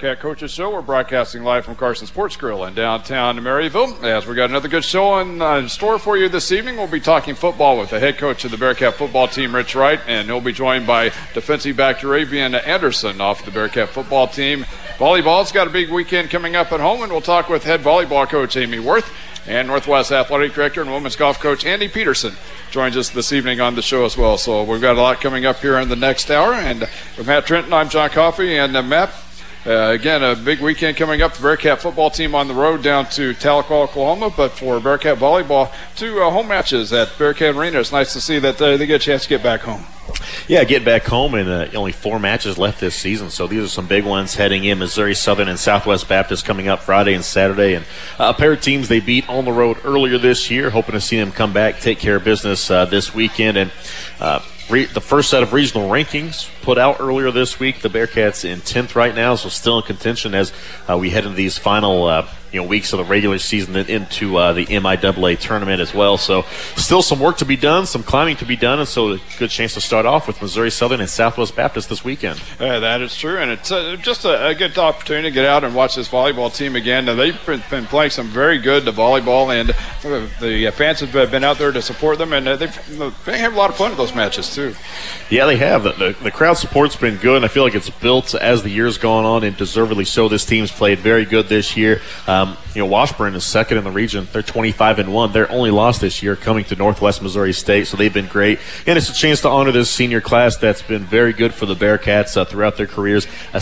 Bearcat Coaches Show. We're broadcasting live from Carson Sports Grill in downtown Maryville. As we got another good show in store for you this evening, we'll be talking football with the head coach of the Bearcat football team, Rich Wright, and he'll be joined by defensive back Jaravian Anderson off the Bearcat football team. Volleyball's got a big weekend coming up at home, and we'll talk with head volleyball coach Amy Worth and Northwest Athletic Director and women's golf coach Andy Peterson joins us this evening on the show as well. So we've got a lot coming up here in the next hour. And with Matt Trenton, I'm John Coffey. And Matt, again, a big weekend coming up. The Bearcat football team on the road down to Tahlequah, Oklahoma. But for Bearcat volleyball, 2 home matches at Bearcat Arena. It's nice to see that they get a chance to get back home. Yeah, get back home, and only 4 matches left this season, so these are some big ones heading in. Missouri Southern and Southwest Baptist coming up Friday and Saturday, and a pair of teams they beat on the road earlier this year, hoping to see them come back, take care of business this weekend. And the first set of regional rankings put out earlier this week. The Bearcats in 10th right now, so still in contention as we head into these final weeks of the regular season and into the MIAA tournament as well. So still some work to be done, some climbing to be done, and so a good chance to start off with Missouri Southern and Southwest Baptist this weekend. That is true, and it's just a good opportunity to get out and watch this volleyball team again. They've been playing some very good volleyball, and the fans have been out there to support them, and they have a lot of fun at those matches too. Yeah, they have. The crowd support's been good, and I feel like it's built as the year's gone on, and deservedly so. This team's played very good this year. Washburn is second in the region. They're 25-1. Their only loss this year coming to Northwest Missouri State, so they've been great. And it's a chance to honor this senior class that's been very good for the Bearcats throughout their careers. A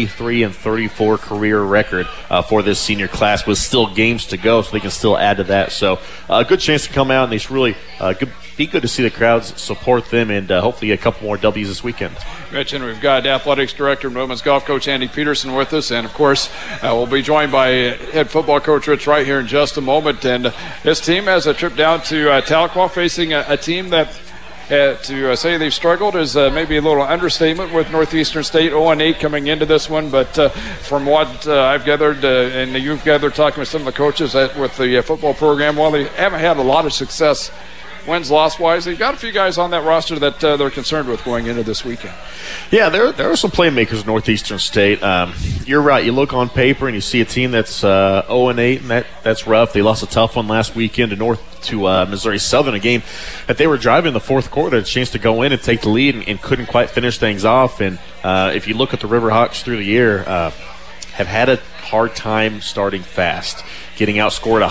73-34 career record for this senior class with still games to go, so they can still add to that. So a good chance to come out, and it's really be good to see the crowds support them, and hopefully get a couple more W's this weekend. Mentioned we've got Athletics Director and Women's Golf Coach Andy Peterson with us, and of course we'll be joined by head football coach Rich Wright here in just a moment. And his team has a trip down to Tahlequah, facing a team that to say they've struggled is maybe a little understatement, with Northeastern State 0-8 coming into this one. But from what I've gathered and you've gathered talking with some of the coaches with the football program, while they haven't had a lot of success wins-loss-wise, they've got a few guys on that roster that they're concerned with going into this weekend. Yeah, there are some playmakers at Northeastern State. You're right. You look on paper and you see a team that's 0-8, and that's rough. They lost a tough one last weekend to Missouri Southern, a game that they were driving in the fourth quarter, a chance to go in and take the lead and couldn't quite finish things off. And if you look at the Riverhawks through the year, have had a hard time starting fast, getting outscored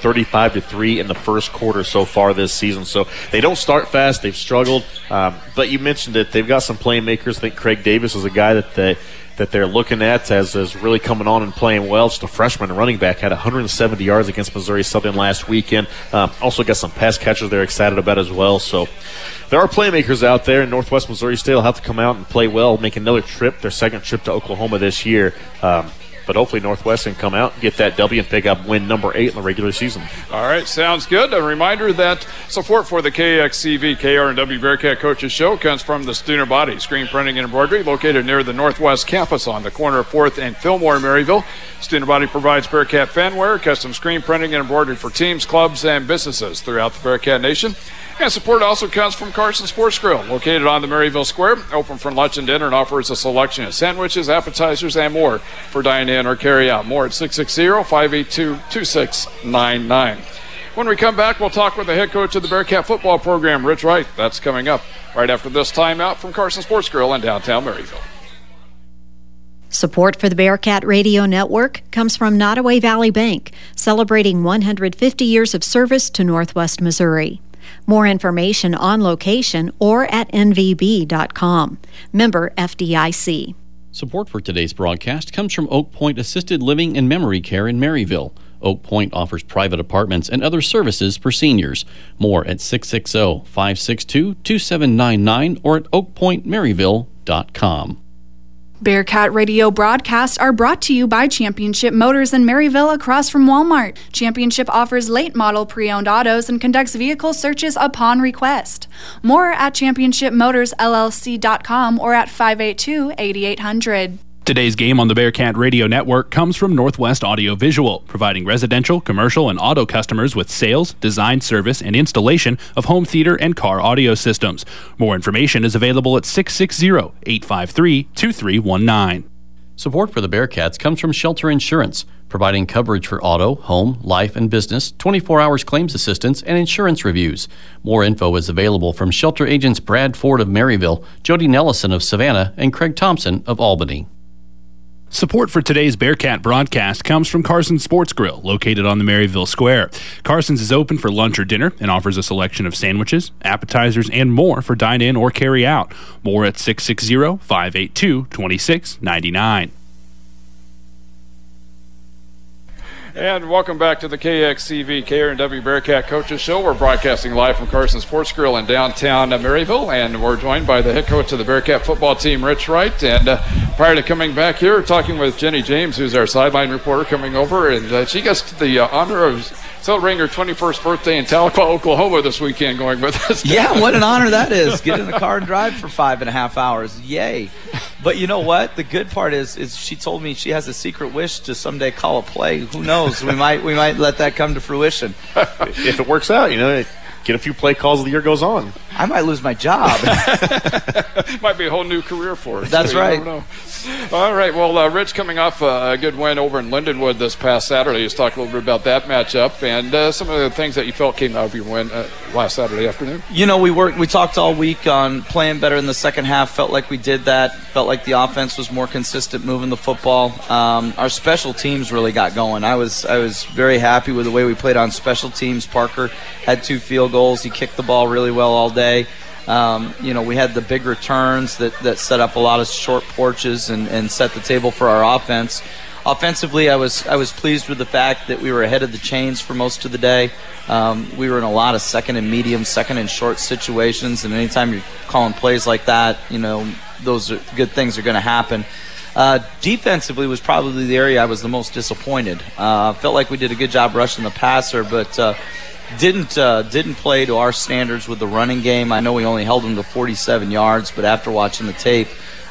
135-3 in the first quarter so far this season. So they don't start fast. They've struggled. But you mentioned that they've got some playmakers. I think Craig Davis is a guy that they're looking at as really coming on and playing well. Just a freshman running back, had 170 yards against Missouri Southern last weekend. Also got some pass catchers they're excited about as well. So there are playmakers out there, and Northwest Missouri State will have to come out and play well, make another trip, their second trip to Oklahoma this year. But hopefully Northwest can come out and get that W and pick up win number 8 in the regular season. All right, sounds good. A reminder that support for the KXCV KRNW Bearcat Coaches Show comes from the Stuner Body Screen Printing and Embroidery, located near the Northwest Campus on the corner of 4th and Fillmore in Maryville. Stuner Body provides Bearcat fanwear, custom screen printing and embroidery for teams, clubs, and businesses throughout the Bearcat Nation. And support also comes from Carson Sports Grill, located on the Maryville Square, open for lunch and dinner, and offers a selection of sandwiches, appetizers, and more for dine-in or carry-out. More at 660-582-2699. When we come back, we'll talk with the head coach of the Bearcat football program, Rich Wright. That's coming up right after this timeout from Carson Sports Grill in downtown Maryville. Support for the Bearcat Radio Network comes from Nottoway Valley Bank, celebrating 150 years of service to Northwest Missouri. More information on location or at nvb.com. Member FDIC. Support for today's broadcast comes from Oak Point Assisted Living and Memory Care in Maryville. Oak Point offers private apartments and other services for seniors. More at 660-562-2799 or at oakpointmaryville.com. Bearcat Radio broadcasts are brought to you by Championship Motors in Maryville across from Walmart. Championship offers late model pre-owned autos and conducts vehicle searches upon request. More at championshipmotorsllc.com or at 582-8800. Today's game on the Bearcat Radio Network comes from Northwest Audio Visual, providing residential, commercial, and auto customers with sales, design, service, and installation of home theater and car audio systems. More information is available at 660-853-2319. Support for the Bearcats comes from Shelter Insurance, providing coverage for auto, home, life, and business, 24 hours claims assistance, and insurance reviews. More info is available from Shelter agents Brad Ford of Maryville, Jody Nellison of Savannah, and Craig Thompson of Albany. Support for today's Bearcat broadcast comes from Carson's Sports Grill, located on the Maryville Square. Carson's is open for lunch or dinner and offers a selection of sandwiches, appetizers, and more for dine-in or carry-out. More at 660-582-2699. And welcome back to the KXCV KRNW Bearcat Coaches Show. We're broadcasting live from Carson Sports Grill in downtown Maryville, and we're joined by the head coach of the Bearcat football team, Rich Wright. And prior to coming back here, talking with Jenny James, who's our sideline reporter, coming over, and she gets the honor of celebrating her 21st birthday in Tahlequah, Oklahoma this weekend, going with us. Yeah, what an honor that is. Get in the car and drive for 5.5 hours. Yay. But you know what? The good part is she told me she has a secret wish to someday call a play. Who knows? We might let that come to fruition. If it works out, get a few play calls as the year goes on. I might lose my job. Might be a whole new career for us. That's right. You don't know. All right. Well, Rich, coming off a good win over in Lindenwood this past Saturday, let's talk a little bit about that matchup and some of the things that you felt came out of your win last Saturday afternoon. We talked all week on playing better in the second half. Felt like we did that. Felt like the offense was more consistent moving the football. Our special teams really got going. I was very happy with the way we played on special teams. Parker had 2 field goals. He kicked the ball really well all day. We had the big returns that set up a lot of short porches and set the table for our offense. Offensively, I was pleased with the fact that we were ahead of the chains for most of the day. We were in a lot of second and medium, second and short situations, and anytime you're calling plays like that, those are good things are going to happen. Defensively was probably the area I was the most disappointed. Felt like we did a good job rushing the passer, but didn't play to our standards with the running game. I know we only held them to 47 yards, but after watching the tape,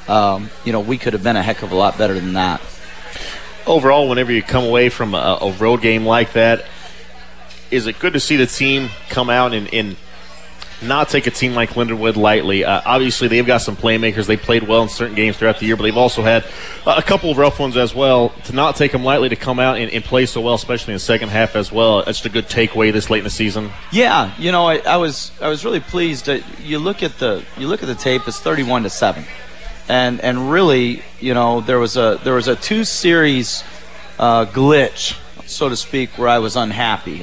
we could have been a heck of a lot better than that. Overall, whenever you come away from a road game like that, is it good to see the team come out and not take a team like Lindenwood lightly? Obviously, they've got some playmakers. They played well in certain games throughout the year, but they've also had a couple of rough ones as well. To not take them lightly, to come out and play so well, especially in the second half as well, that's just a good takeaway this late in the season. Yeah, I was really pleased. You look at the tape; it's 31-7, and really, there was a 2-series glitch, so to speak, where I was unhappy.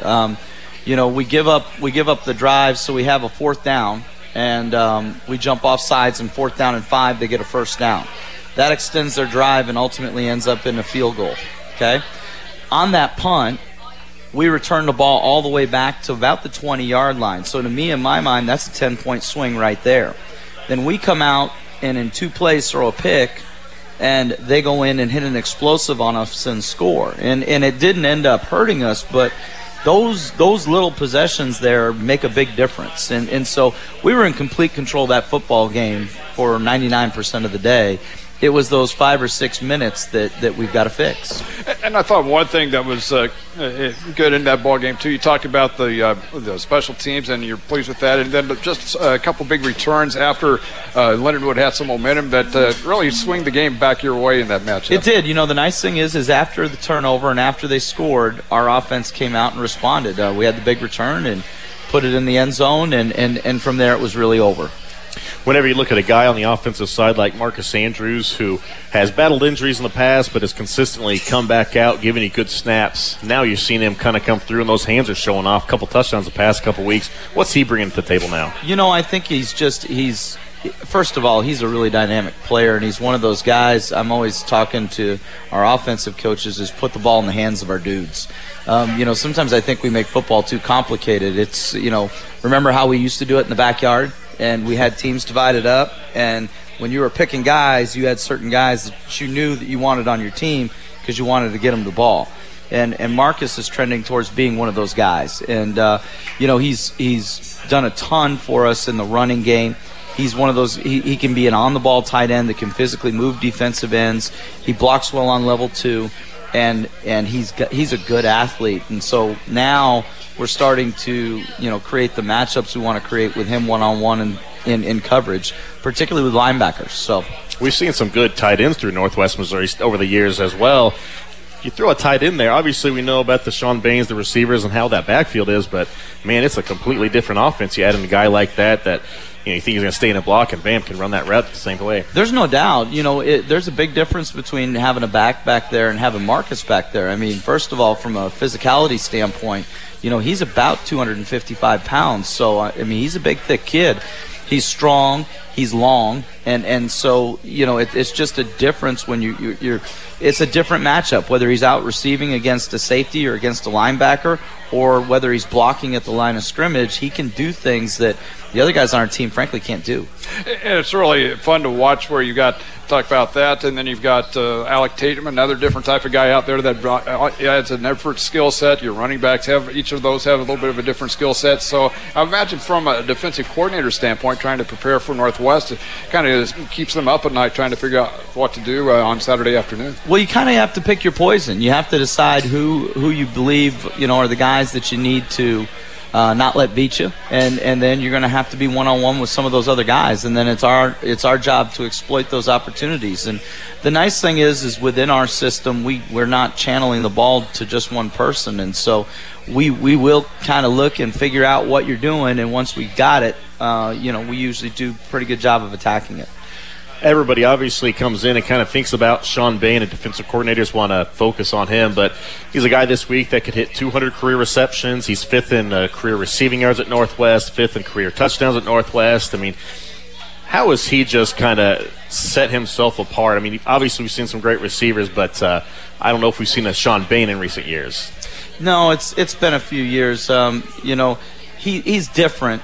We give up the drive, so we have a 4th down, and we jump off sides, and 4th down and 5, they get a 1st down. That extends their drive and ultimately ends up in a field goal. Okay, on that punt, we return the ball all the way back to about the 20-yard line. So to me, in my mind, that's a 10-point swing right there. Then we come out and in 2 plays throw a pick, and they go in and hit an explosive on us and score. And it didn't end up hurting us, but those little possessions there make a big difference. And so we were in complete control of that football game for 99% of the day. It was those 5 or 6 minutes that we've got to fix. And I thought one thing that was good in that ball game too. You talked about the special teams, and you're pleased with that. And then just a couple big returns after Lindenwood had some momentum that really swing the game back your way in that matchup. It did. The nice thing is after the turnover and after they scored, our offense came out and responded. We had the big return and put it in the end zone, and from there it was really over. Whenever you look at a guy on the offensive side like Marcus Andrews, who has battled injuries in the past but has consistently come back out, giving you good snaps, now you're seeing him kind of come through, and those hands are showing off. A couple touchdowns the past couple weeks. What's he bringing to the table now? I think he's first of all, he's a really dynamic player, and he's one of those guys. I'm always talking to our offensive coaches is put the ball in the hands of our dudes. Sometimes I think we make football too complicated. It's, remember how we used to do it in the backyard? And we had teams divided up, and when you were picking guys, you had certain guys that you knew that you wanted on your team because you wanted to get them the ball. And Marcus is trending towards being one of those guys. And, he's done a ton for us in the running game. He's one of those, he can be an on-the-ball tight end that can physically move defensive ends. He blocks well on level 2. and he's a good athlete. And so now we're starting to, create the matchups we want to create with him one-on-one in coverage, particularly with linebackers. So we've seen some good tight ends through Northwest Missouri over the years as well. You throw a tight end there, obviously we know about the Sean Baines, the receivers, and how that backfield is, but, man, it's a completely different offense. You add in a guy like that you think he's going to stay in a block and, bam, can run that route the same way. There's no doubt. There's a big difference between having a back there and having Marcus back there. I mean, first of all, from a physicality standpoint, he's about 255 pounds. So, he's a big, thick kid. He's strong. He's long. And so, it's just a difference when you're it's a different matchup, whether he's out receiving against a safety or against a linebacker, or whether he's blocking at the line of scrimmage. He can do things that the other guys on our team, frankly, can't do. And it's really fun to watch where you talk about that, and then you've got Alec Tatum, another different type of guy out there that adds an effort skill set. Your running backs each of those have a little bit of a different skill set. So I imagine from a defensive coordinator standpoint, trying to prepare for Northwest, it kind of keeps them up at night trying to figure out what to do on Saturday afternoon. Well, you kind of have to pick your poison. You have to decide who you believe are the guys that you need to not let beat you, and then you're going to have to be one-on-one with some of those other guys, and then it's our job to exploit those opportunities. And the nice thing is within our system, we're not channeling the ball to just one person, and so we will kind of look and figure out what you're doing, and once we got it, we usually do a pretty good job of attacking it. Everybody obviously comes in and kind of thinks about Sean Bain, and defensive coordinators want to focus on him, but he's a guy this week that could hit 200 career receptions. He's 5th in career receiving yards at Northwest, 5th in career touchdowns at Northwest. I mean, how has he just kind of set himself apart? I mean, obviously we've seen some great receivers, but I don't know if we've seen a Sean Bain in recent years. No, it's been a few years. He's different.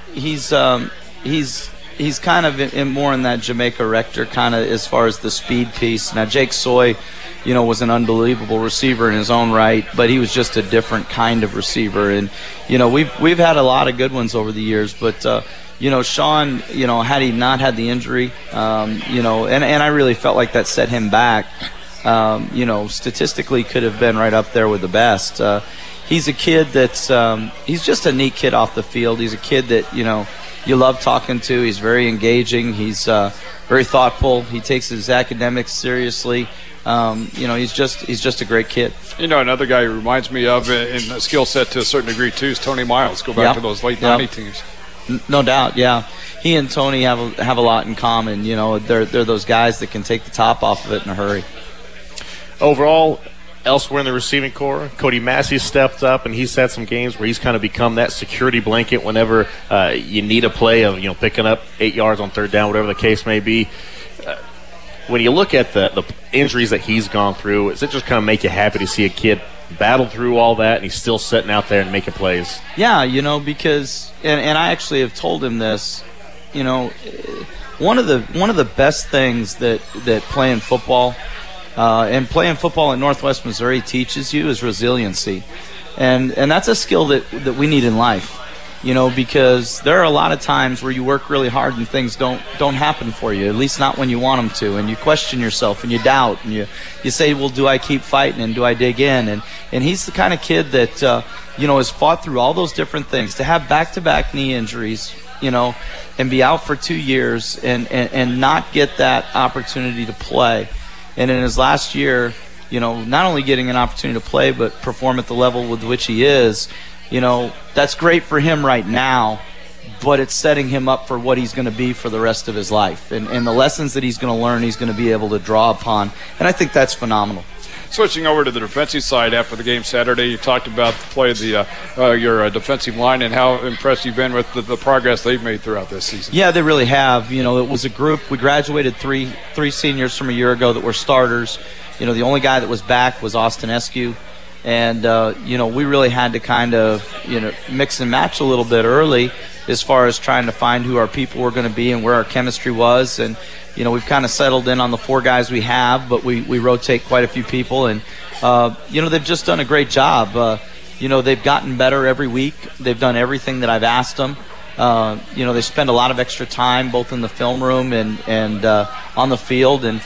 He's kind of more in that Jamaica Rector kind of as far as the speed piece. Now, Jake Soy, was an unbelievable receiver in his own right, but he was just a different kind of receiver. And, we've had a lot of good ones over the years, but, Sean, had he not had the injury, and I really felt like that set him back, statistically could have been right up there with the best. He's a kid that's he's just a neat kid off the field. He's a kid that, you love talking to. He's very engaging. He's very thoughtful. He takes his academics seriously. He's just a great kid. Another guy who reminds me of in a skill set to a certain degree too is Tony Miles. Go back to those late 90 teams. No doubt, yeah. He and Tony have a lot in common. They're those guys that can take the top off of it in a hurry. Overall, elsewhere in the receiving corps, Cody Massey stepped up, and he's had some games where he's kind of become that security blanket whenever you need a play of picking up 8 yards on third down, whatever the case may be. When you look at the injuries that he's gone through, does it just kind of make you happy to see a kid battle through all that and he's still sitting out there and making plays? Yeah, because and I actually have told him this. One of the best things that playing football. And playing football in Northwest Missouri teaches you is resiliency. And that's a skill that we need in life, because there are a lot of times where you work really hard and things don't happen for you, at least not when you want them to, and you question yourself and you doubt and you say, well, do I keep fighting and do I dig in? And he's the kind of kid that, has fought through all those different things. To have back-to-back knee injuries, and be out for 2 years and not get that opportunity to play. And in his last year, not only getting an opportunity to play, but perform at the level with which he is, that's great for him right now, but it's setting him up for what he's going to be for the rest of his life. And the lessons that he's going to learn, he's going to be able to draw upon. And I think that's phenomenal. Switching over to the defensive side after the game Saturday, you talked about the play of your defensive line and how impressed you've been with the progress they've made throughout this season. Yeah, they really have. It was a group. We graduated three seniors from a year ago that were starters. The only guy that was back was Austin Eskew. And, we really had to kind of, mix and match a little bit early as far as trying to find who our people were going to be and where our chemistry was. And, we've kind of settled in on the 4 guys we have, but we rotate quite a few people. And, they've just done a great job. They've gotten better every week. They've done everything that I've asked them. They spend a lot of extra time both in the film room and on the field. And,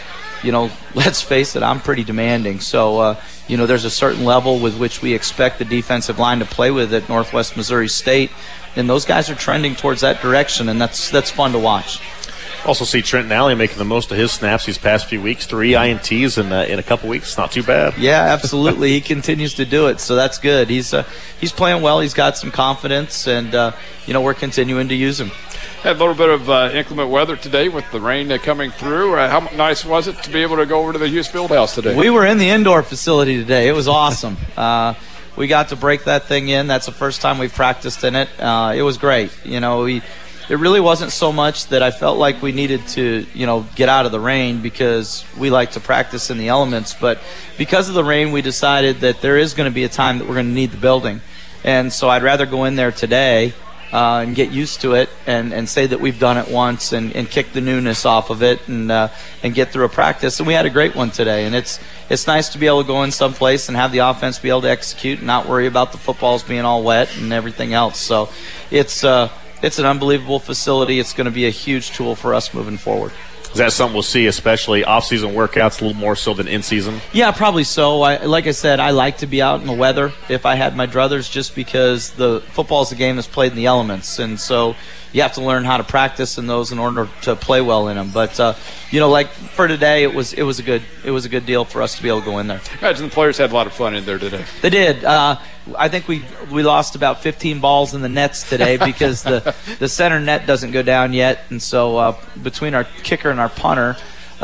let's face it, I'm pretty demanding. So, there's a certain level with which we expect the defensive line to play with at Northwest Missouri State, and those guys are trending towards that direction, and that's fun to watch. Also see Trenton Alley making the most of his snaps these past few weeks. 3 INTs in a couple weeks. Not too bad. Yeah, absolutely. He continues to do it, so that's good. He's playing well. He's got some confidence, and we're continuing to use him. Had a little bit of inclement weather today with the rain coming through. How nice was it to be able to go over to the Hughes Fieldhouse today? We were in the indoor facility today. It was awesome. We got to break that thing in. That's the first time we've practiced in it. It was great. It really wasn't so much that I felt like we needed to, get out of the rain because we like to practice in the elements. But because of the rain, we decided that there is going to be a time that we're going to need the building. And so I'd rather go in there today and get used to it and say that we've done it once and kick the newness off of it and get through a practice. And we had a great one today. And it's nice to be able to go in someplace and have the offense be able to execute and not worry about the footballs being all wet and everything else. So it's an unbelievable facility. It's going to be a huge tool for us moving forward. Is that something we'll see, especially off-season workouts, a little more so than in-season? Yeah, probably so. Like I said, I like to be out in the weather if I had my druthers, just because the football is a game that's played in the elements, and so you have to learn how to practice in those in order to play well in them. But like for today, it was a good deal for us to be able to go in there. Imagine the players had a lot of fun in there today. They did. I think we lost about 15 balls in the nets today because the center net doesn't go down yet, and so between our kicker and our punter,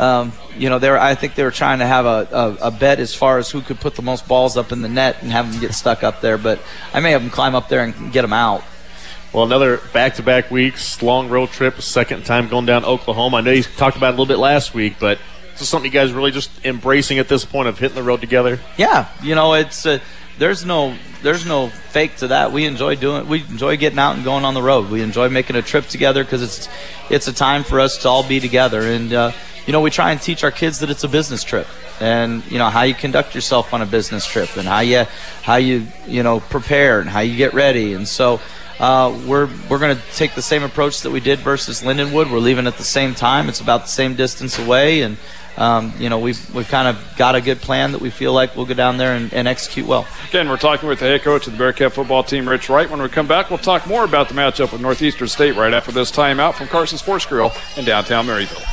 I think they were trying to have a bet as far as who could put the most balls up in the net and have them get stuck up there. But I may have them climb up there and get them out. Well, another back-to-back weeks, long road trip, second time going down to Oklahoma. I know you talked about it a little bit last week, but is this something you guys really just embracing at this point of hitting the road together? Yeah, it's there's no fake to that. We enjoy getting out and going on the road. We enjoy making a trip together because it's a time for us to all be together. And we try and teach our kids that it's a business trip, and how you conduct yourself on a business trip, and how you prepare and how you get ready. And so we're going to take the same approach that we did versus Lindenwood. We're leaving at the same time. It's about the same distance away, and we've kind of got a good plan that we feel like we'll go down there and execute well. Again, we're talking with the head coach of the Bearcat football team, Rich Wright. When we come back, we'll talk more about the matchup with Northeastern State right after this timeout from Carson Sports Grill in downtown Maryville.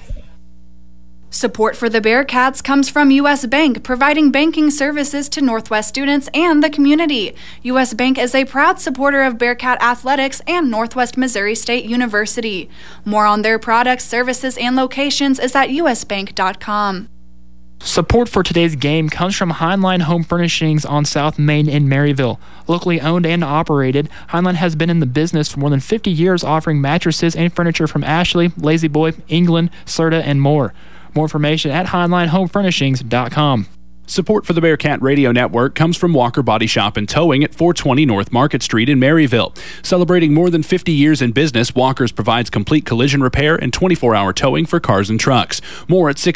Support for the Bearcats comes from U.S. Bank, providing banking services to Northwest students and the community. U.S. Bank is a proud supporter of Bearcat athletics and Northwest Missouri State University. More on their products, services, and locations is at usbank.com. Support for today's game comes from Heinlein Home Furnishings on South Main in Maryville. Locally owned and operated, Heinlein has been in the business for more than 50 years, offering mattresses and furniture from Ashley, Lazy Boy, England, Serta, and more. More information at HeinleinHomeFurnishings.com. Support for the Bearcat Radio Network comes from Walker Body Shop and Towing at 420 North Market Street in Maryville. Celebrating more than 50 years in business, Walker's provides complete collision repair and 24-hour towing for cars and trucks. More at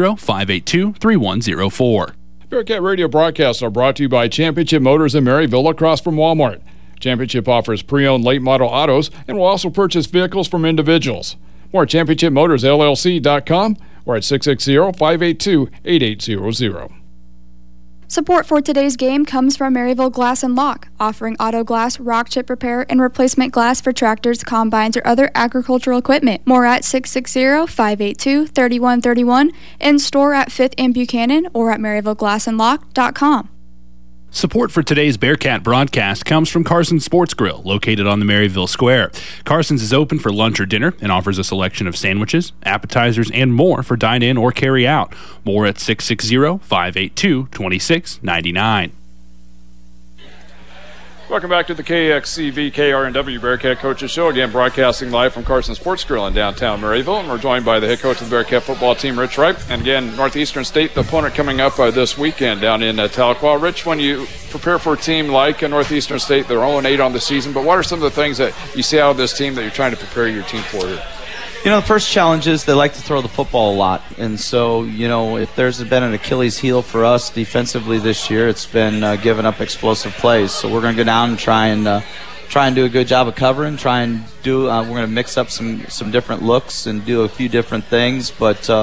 660-582-3104. Bearcat Radio broadcasts are brought to you by Championship Motors in Maryville, across from Walmart. Championship offers pre-owned late model autos and will also purchase vehicles from individuals. More at ChampionshipMotorsLLC.com or at 660-582-8800. Support for today's game comes from Maryville Glass and Lock, offering auto glass, rock chip repair, and replacement glass for tractors, combines, or other agricultural equipment. More at 660-582-3131, in store at 5th and Buchanan or at MaryvilleGlassandLock.com. Support for today's Bearcat broadcast comes from Carson's Sports Grill, located on the Maryville Square. Carson's is open for lunch or dinner and offers a selection of sandwiches, appetizers, and more for dine-in or carry-out. More at 660-582-2699. Welcome back to the KXCV KRNW Bearcat Coaches Show. Again, broadcasting live from Carson Sports Grill in downtown Maryville. And we're joined by the head coach of the Bearcat football team, Rich Wright. And again, Northeastern State, the opponent coming up this weekend down in Tahlequah. Rich, when you prepare for a team like Northeastern State, they're 0-8 on the season, but what are some of the things that you see out of this team that you're trying to prepare your team for here? The first challenge is they like to throw the football a lot. And so, if there's been an Achilles heel for us defensively this year, it's been giving up explosive plays. So we're going to go down and try and do a good job of covering, we're going to mix up some different looks and do a few different things. But,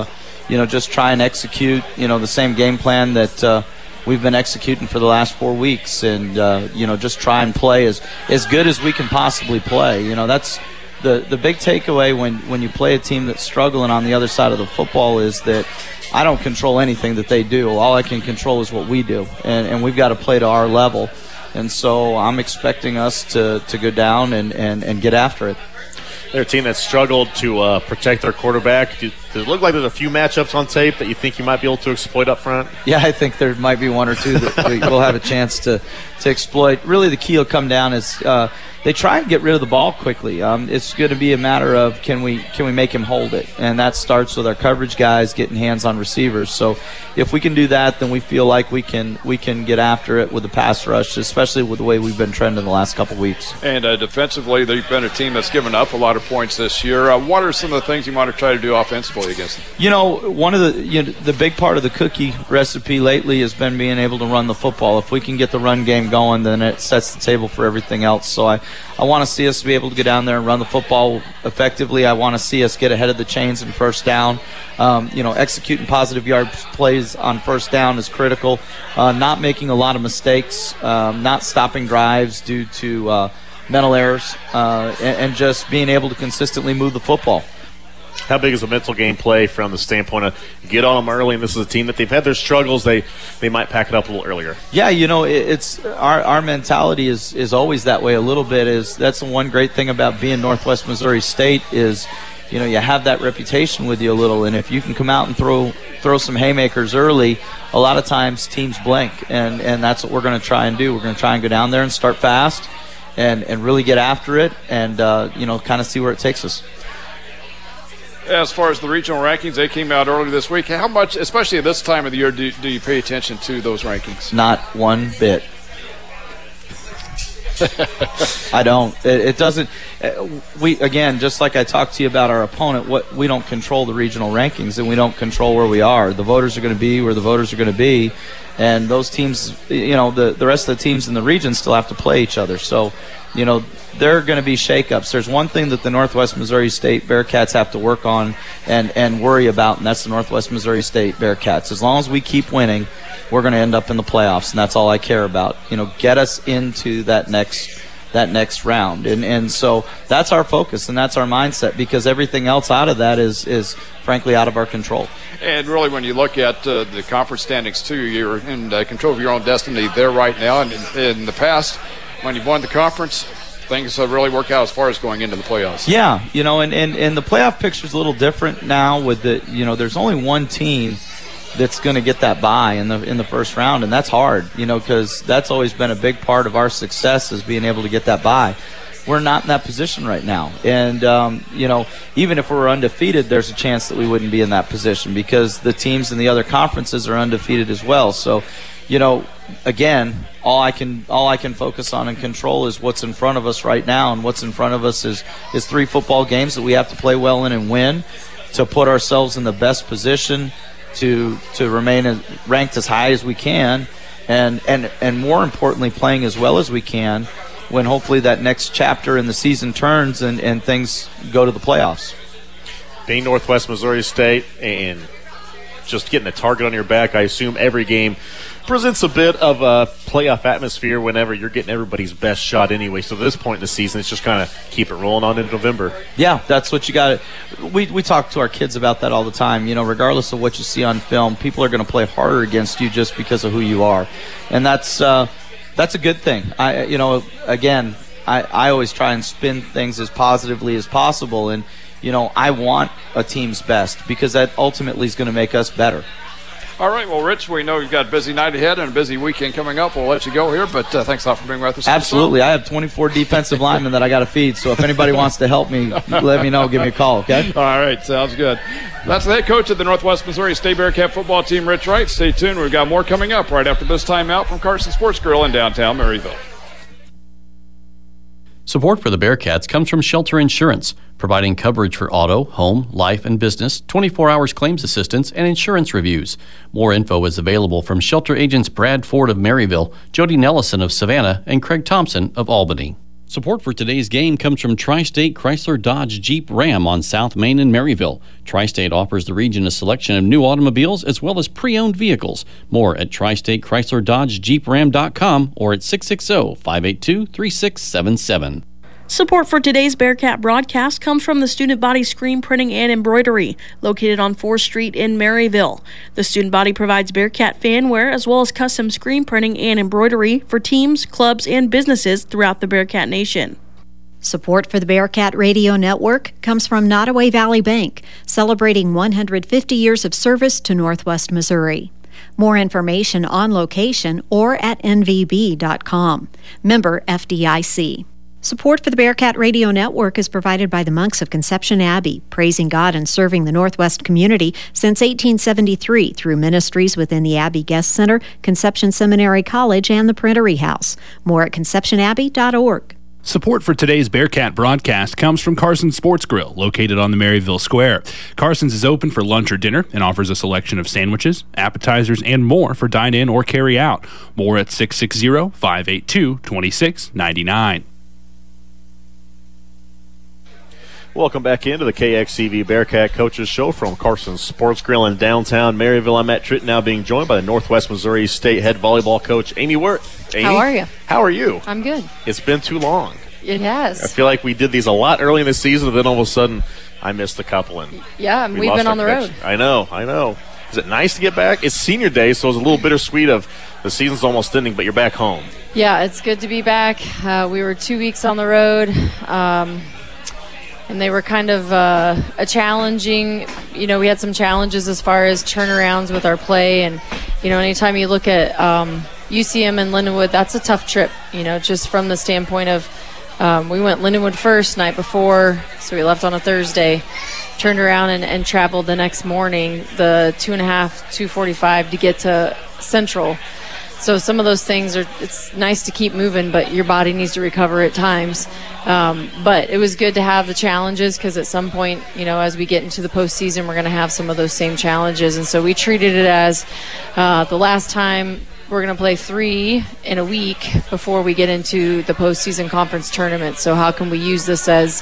just try and execute, the same game plan that we've been executing for the last 4 weeks, and just try and play as good as we can possibly play. That's the big takeaway when you play a team that's struggling on the other side of the football is that I don't control anything that they do. All I can control is what we do, and we've got to play to our level. And so I'm expecting us to go down and get after it. They're a team that struggled to protect their quarterback. Does it look like there's a few matchups on tape that you think you might be able to exploit up front? Yeah, I think there might be one or two that we'll have a chance to exploit. Really, the key will come down is they try and get rid of the ball quickly. It's going to be a matter of can we make him hold it, and that starts with our coverage guys getting hands on receivers. So if we can do that, then we feel like we can get after it with the pass rush, especially with the way we've been trending the last couple weeks. And defensively, they've been a team that's given up a lot of points this year. What are some of the things you want to try to do offensively against them? One of the big part of the cookie recipe lately has been being able to run the football. If we can get the run game going, then it sets the table for everything else. So I want to see us be able to get down there and run the football effectively. I want to see us get ahead of the chains in first down. Executing positive yard plays on first down is critical. Not making a lot of mistakes, not stopping drives due to mental errors, and just being able to consistently move the football. How big is a mental game play from the standpoint of get on them early, and this is a team that they've had their struggles, they might pack it up a little earlier? Yeah, it's our mentality is always that way a little bit. That's the one great thing about being Northwest Missouri State is, you have that reputation with you a little, and if you can come out and throw some haymakers early, a lot of times teams blink, and that's what we're going to try and do. We're going to try and go down there and start fast and really get after it and, kind of see where it takes us. As far as the regional rankings, they came out early this week. How much, especially at this time of the year, do you pay attention to those rankings? Not one bit. I don't. It doesn't. Again, just like I talked to you about our opponent, we don't control the regional rankings, and we don't control where we are. The voters are going to be where the voters are going to be, and those teams, the rest of the teams in the region still have to play each other. So, there are going to be shakeups. There's one thing that the Northwest Missouri State Bearcats have to work on and worry about, and that's the Northwest Missouri State Bearcats. As long as we keep winning, we're going to end up in the playoffs, and that's all I care about. Get us into that next round. And so that's our focus and that's our mindset, because everything else out of that is frankly out of our control. And really, when you look at the conference standings too, you're in control of your own destiny there right now. And in the past, when you've won the conference, things really work out as far as going into the playoffs. Yeah, and the playoff picture's a little different now with there's only one team that's going to get that bye in the first round, and that's hard, because that's always been a big part of our success is being able to get that bye. We're not in that position right now, and even if we're undefeated, there's a chance that we wouldn't be in that position because the teams in the other conferences are undefeated as well. So, again, all I can focus on and control is what's in front of us right now, and what's in front of us is 3 football games that we have to play well in and win to put ourselves in the best position to remain ranked as high as we can, and more importantly, playing as well as we can when hopefully that next chapter in the season turns and things go to the playoffs. Being Northwest Missouri State and just getting a target on your back, I assume every game presents a bit of a playoff atmosphere whenever you're getting everybody's best shot anyway. So at this point in the season, it's just kind of keep it rolling on into November. Yeah, that's what you got. We talk to our kids about that all the time. Regardless of what you see on film, people are going to play harder against you just because of who you are. And that's a good thing. I always try and spin things as positively as possible. And, I want a team's best because that ultimately is going to make us better. All right, well, Rich, we know you've got a busy night ahead and a busy weekend coming up. We'll let you go here, but thanks a lot for being with us. Absolutely. I have 24 defensive linemen that I got to feed, so if anybody wants to help me, let me know. Give me a call, okay? All right, sounds good. That's the head coach of the Northwest Missouri State Bearcat football team, Rich Wright. Stay tuned. We've got more coming up right after this timeout from Carson Sports Grill in downtown Maryville. Support for the Bearcats comes from Shelter Insurance, providing coverage for auto, home, life, and business, 24 hours claims assistance, and insurance reviews. More info is available from Shelter agents Brad Ford of Maryville, Jody Nellison of Savannah, and Craig Thompson of Albany. Support for today's game comes from Tri-State Chrysler Dodge Jeep Ram on South Main in Maryville. Tri-State offers the region a selection of new automobiles as well as pre-owned vehicles. More at Tri-State Chrysler Dodge Jeep Ram.com or at 660-582-3677. Support for today's Bearcat broadcast comes from the Student Body Screen Printing and Embroidery, located on 4th Street in Maryville. The Student Body provides Bearcat fanwear as well as custom screen printing and embroidery for teams, clubs, and businesses throughout the Bearcat Nation. Support for the Bearcat Radio Network comes from Nottoway Valley Bank, celebrating 150 years of service to Northwest Missouri. More information on location or at nvb.com. Member FDIC. Support for the Bearcat Radio Network is provided by the monks of Conception Abbey, praising God and serving the Northwest community since 1873 through ministries within the Abbey Guest Center, Conception Seminary College, and the Printery House. More at conceptionabbey.org. Support for today's Bearcat broadcast comes from Carson's Sports Grill, located on the Maryville Square. Carson's is open for lunch or dinner and offers a selection of sandwiches, appetizers, and more for dine-in or carry-out. More at 660-582-2699. Welcome back into the KXCV Bearcat Coaches Show from Carson's Sports Grill in downtown Maryville. I'm Matt Tritt, now being joined by the Northwest Missouri State head volleyball coach, Amy Wirth. Amy, how are you? How are you? I'm good. It's been too long. It has. I feel like we did these a lot early in the season, and then all of a sudden I missed a couple. And yeah, we've been on the road. I know. Is it nice to get back? It's senior day, so it's a little bittersweet of the season's almost ending, but you're back home. Yeah, it's good to be back. We were 2 weeks on the road. And they were kind of a challenging, we had some challenges as far as turnarounds with our play. And, anytime you look at UCM and Lindenwood, that's a tough trip, just from the standpoint of we went Lindenwood first night before, so we left on a Thursday, turned around and traveled the next morning, the 2:45 to get to Central. So some of those things it's nice to keep moving, but your body needs to recover at times. But it was good to have the challenges because at some point, as we get into the postseason, we're going to have some of those same challenges. And so we treated it as the last time we're going to play 3 in a week before we get into the postseason conference tournament. So how can we use this as,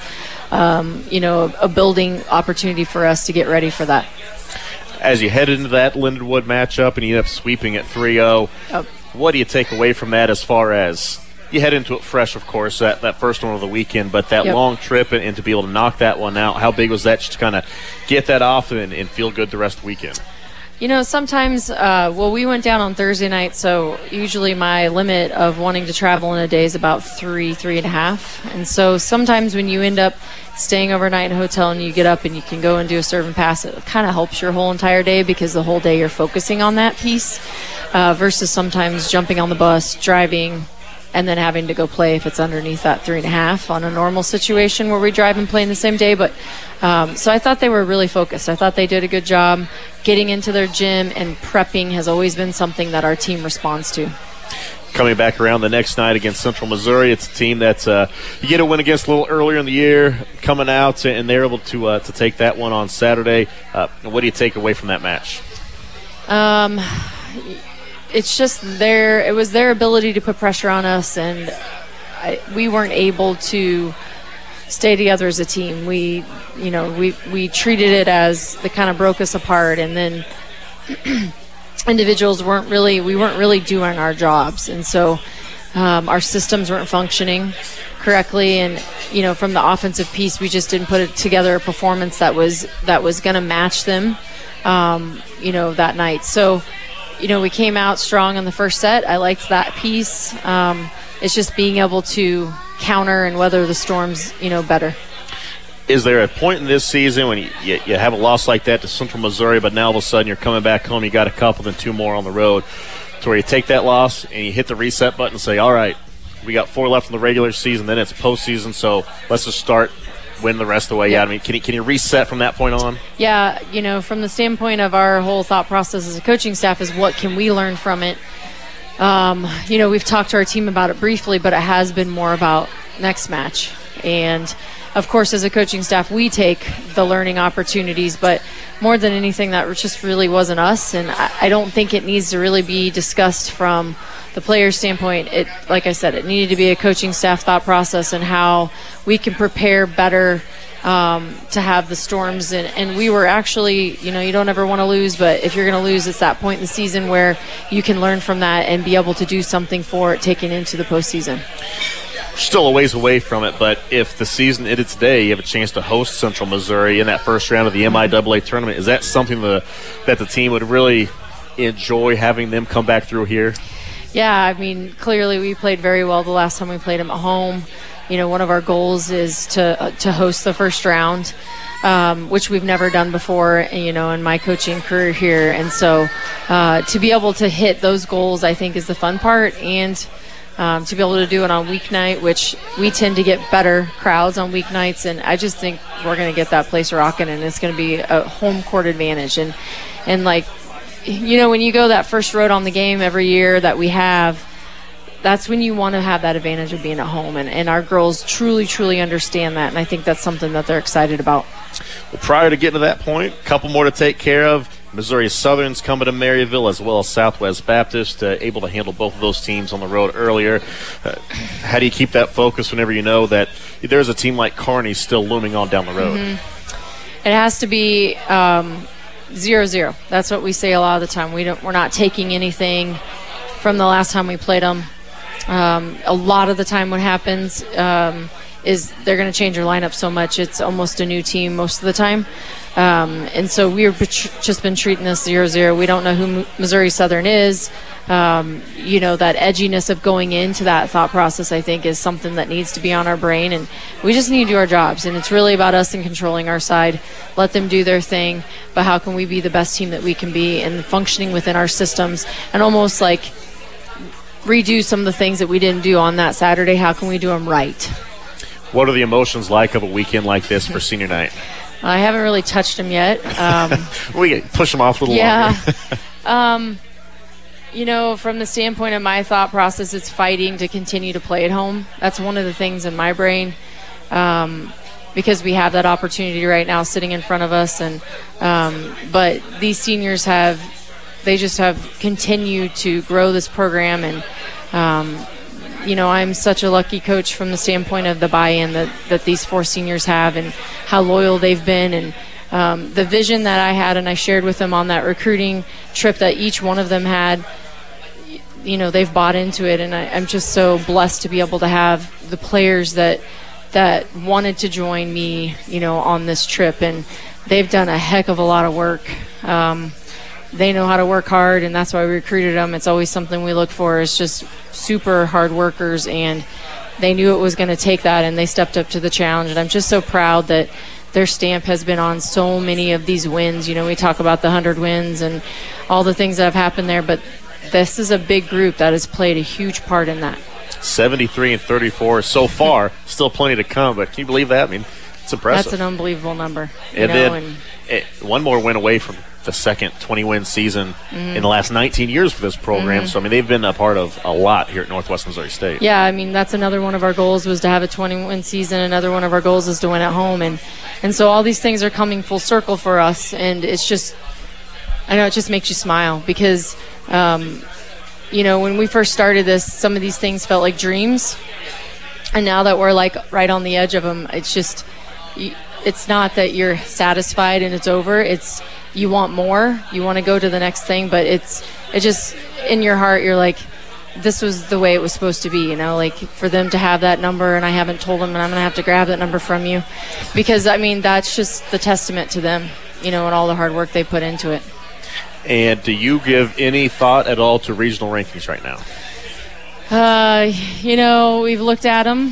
a building opportunity for us to get ready for that? As you head into that Lindenwood matchup and you end up sweeping it 3-0, what do you take away from that as far as you head into it fresh, of course, that first one of the weekend, but that long trip and to be able to knock that one out, how big was that just to kind of get that off and feel good the rest of the weekend? Sometimes, we went down on Thursday night, so usually my limit of wanting to travel in a day is about 3.5. And so sometimes when you end up staying overnight in a hotel and you get up and you can go and do a serve and pass, it kind of helps your whole entire day because the whole day you're focusing on that piece versus sometimes jumping on the bus, driving, and then having to go play if it's underneath that 3.5 on a normal situation where we drive and play in the same day. But so I thought they were really focused. I thought they did a good job getting into their gym, and prepping has always been something that our team responds to. Coming back around the next night against Central Missouri, it's a team that you get a win against a little earlier in the year, coming out, and they're able to take that one on Saturday. What do you take away from that match? It's just it was their ability to put pressure on us, and we weren't able to stay together as a team. We treated it as they kind of broke us apart, and then individuals we weren't really doing our jobs, and so our systems weren't functioning correctly, and from the offensive piece we just didn't put together a performance that was going to match them that night. So we came out strong in the first set. I liked that piece. It's just being able to counter and weather the storms better. Is there a point in this season when you have a loss like that to Central Missouri, but now all of a sudden you're coming back home, you got a couple, then 2 more on the road, to where you take that loss and you hit the reset button and say, all right, we got 4 left in the regular season, then it's postseason, so let's just start, win the rest of the way out? I mean, can you reset from that point on? Yeah, from the standpoint of our whole thought process as a coaching staff is what can we learn from it? We've talked to our team about it briefly, but it has been more about next match. And of course, as a coaching staff, we take the learning opportunities, but more than anything, that just really wasn't us. And I don't think it needs to really be discussed from the player standpoint, it, like I said, it needed to be a coaching staff thought process and how we can prepare better to have the Storms. And we were actually, you don't ever want to lose, but if you're going to lose, it's that point in the season where you can learn from that and be able to do something for it taking into the postseason. Still a ways away from it, but if the season ended today, you have a chance to host Central Missouri in that first round of the MIAA tournament. Is that something that the team would really enjoy, having them come back through here? Yeah, I mean, clearly we played very well the last time we played them at home. One of our goals is to host the first round, which we've never done before, in my coaching career here. And so to be able to hit those goals, I think, is the fun part. And to be able to do it on weeknight, which we tend to get better crowds on weeknights, and I just think we're going to get that place rocking, and it's going to be a home court advantage. And like, when you go that first road on the game every year that we have, that's when you want to have that advantage of being at home, and our girls truly understand that, and I think that's something that they're excited about. Well, prior to getting to that point, a couple more to take care of. Missouri Southern's coming to Maryville, as well as Southwest Baptist, able to handle both of those teams on the road earlier. How do you keep that focus whenever you know that there's a team like Kearney still looming on down the road? It has to be 0-0. That's what we say a lot of the time. We're not taking anything from the last time we played them. A lot of the time what happens is they're going to change their lineup so much. It's almost a new team most of the time. And so we've just been treating this 0-0. We don't know who Missouri Southern is. That edginess of going into that thought process, I think, is something that needs to be on our brain. And we just need to do our jobs. And it's really about us and controlling our side. Let them do their thing. But how can we be the best team that we can be and functioning within our systems and almost like redo some of the things that we didn't do on that Saturday? How can we do them right? What are the emotions like of a weekend like this for senior night? I haven't really touched them yet. We push them off a little longer. From the standpoint of my thought process, it's fighting to continue to play at home. That's one of the things in my brain, because we have that opportunity right now sitting in front of us. And but these seniors have continued to grow this program, and I'm such a lucky coach from the standpoint of the buy-in that these four seniors have and how loyal they've been, and the vision that I had and I shared with them on that recruiting trip that each one of them had. They've bought into it, and I'm just so blessed to be able to have the players that wanted to join me, on this trip, and they've done a heck of a lot of work. They know how to work hard, and that's why we recruited them. It's always something we look for. It's just super hard workers, and they knew it was going to take that, and they stepped up to the challenge. And I'm just so proud that their stamp has been on so many of these wins. We talk about the 100 wins and all the things that have happened there, but this is a big group that has played a huge part in that. 73-34 so far. Still plenty to come, but can you believe that? I mean, it's impressive. That's an unbelievable number. One more win away from the second 20-win season in the last 19 years for this program. So, they've been a part of a lot here at Northwest Missouri State. Yeah, that's another one of our goals was to have a 20-win season. Another one of our goals is to win at home. And so all these things are coming full circle for us. And it's just, I know it just makes you smile because, when we first started this, some of these things felt like dreams. And now that we're right on the edge of them, it's just, it's not that you're satisfied and it's over. It's, you want more, you want to go to the next thing, but it just in your heart you're like, this was the way it was supposed to be, for them to have that number, and I haven't told them, and I'm gonna have to grab that number from you, because that's just the testament to them, and all the hard work they put into it. And do you give any thought at all to regional rankings right now? We've looked at them.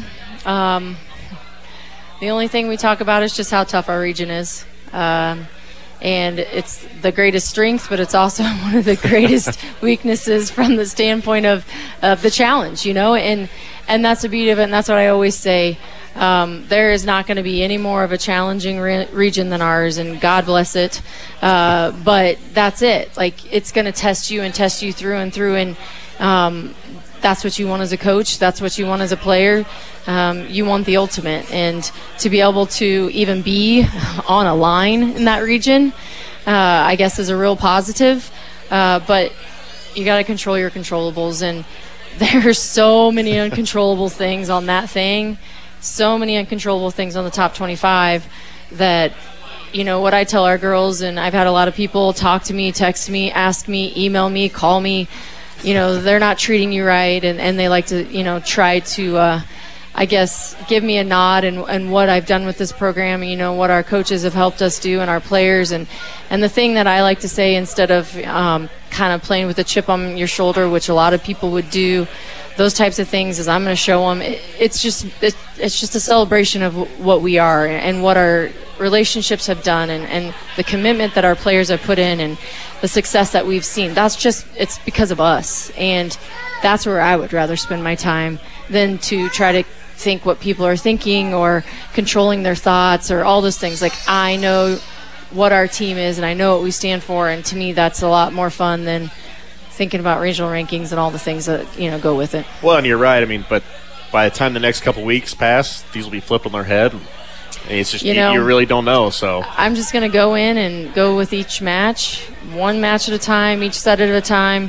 The only thing we talk about is just how tough our region is. And it's the greatest strength, but it's also one of the greatest weaknesses from the standpoint of the challenge, and that's the beauty of it. And that's what I always say. There is not going to be any more of a challenging region than ours, and God bless it. But that's it. It's going to test you and test you through and through. And that's what you want as a coach. That's what you want as a player. You want the ultimate, and to be able to even be on a line in that region, I guess is a real positive. But you got to control your controllables, and there's so many uncontrollable things on that thing, so many uncontrollable things on the top 25 that, what I tell our girls, and I've had a lot of people talk to me, text me, ask me, email me, call me, they're not treating you right, and they like to, try to, I guess, give me a nod and what I've done with this program, what our coaches have helped us do and our players. And the thing that I like to say, instead of kind of playing with a chip on your shoulder, which a lot of people would do, those types of things, is I'm going to show them it's just a celebration of what we are and what our relationships have done and the commitment that our players have put in and the success that we've seen. It's because of us. And that's where I would rather spend my time than to try to think what people are thinking or controlling their thoughts or all those things. Like, I know what our team is and I know what we stand for, and to me that's a lot more fun than thinking about regional rankings and all the things that go with it. Well, and you're right. But by the time the next couple weeks pass, these will be flipped on their head. And it's just you really don't know. So I'm just going to go in and go with each match, one match at a time, each set at a time.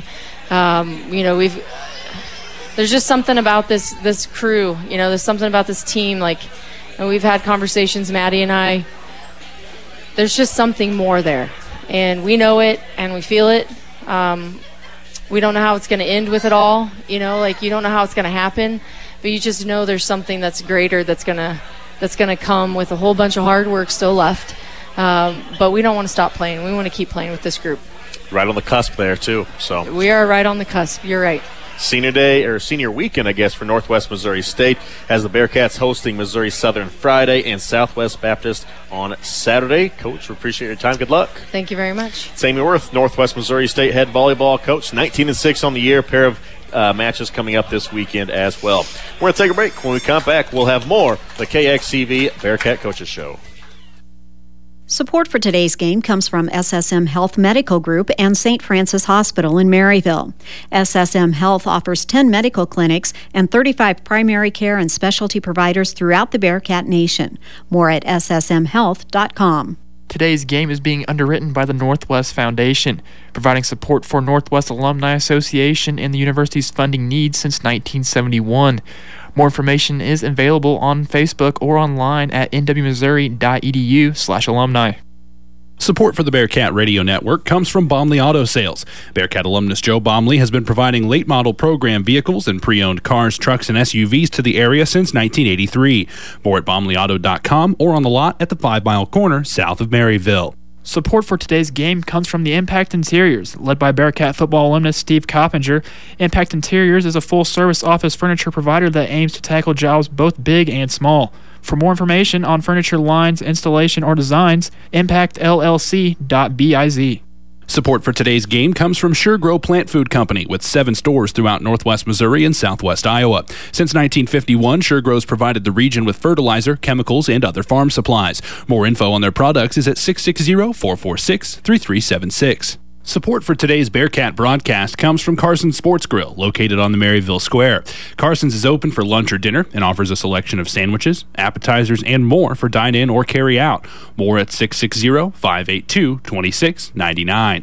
There's just something about this crew. There's something about this team. Like, we've had conversations, Maddie and I. There's just something more there, and we know it and we feel it. We don't know how it's going to end with it all. You don't know how it's going to happen, but you just know there's something that's greater that's going to come with a whole bunch of hard work still left. But we don't want to stop playing. We want to keep playing with this group. Right on the cusp there too. So we are right on the cusp. You're right. Senior day, or senior weekend, I guess, for Northwest Missouri State, has the Bearcats hosting Missouri Southern Friday and Southwest Baptist on Saturday. Coach, we appreciate your time. Good luck. Thank you very much. Sammy Worth, Northwest Missouri State head volleyball coach, 19-6 on the year. Pair of matches coming up this weekend as well. We're going to take a break. When we come back, we'll have more the KXCV Bearcat Coaches Show. Support for today's game comes from SSM Health Medical Group and St. Francis Hospital in Maryville. SSM Health offers 10 medical clinics and 35 primary care and specialty providers throughout the Bearcat Nation. More at ssmhealth.com. Today's game is being underwritten by the Northwest Foundation, providing support for Northwest Alumni Association and the university's funding needs since 1971. More information is available on Facebook or online at nwmissouri.edu/alumni. Support for the Bearcat Radio Network comes from Baumley Auto Sales. Bearcat alumnus Joe Baumley has been providing late model program vehicles and pre-owned cars, trucks, and SUVs to the area since 1983. More at baumleyauto.com or on the lot at the 5 Mile Corner south of Maryville. Support for today's game comes from the Impact Interiors, led by Bearcat football alumnus Steve Coppinger. Impact Interiors is a full-service office furniture provider that aims to tackle jobs both big and small. For more information on furniture lines, installation, or designs, impactllc.biz. Support for today's game comes from Sure Grow Plant Food Company, with 7 stores throughout Northwest Missouri and Southwest Iowa. Since 1951, Sure Grow's provided the region with fertilizer, chemicals, and other farm supplies. More info on their products is at 660-446-3376. Support for today's Bearcat broadcast comes from Carson's Sports Grill, located on the Maryville Square. Carson's is open for lunch or dinner and offers a selection of sandwiches, appetizers, and more for dine-in or carry-out. More at 660-582-2699.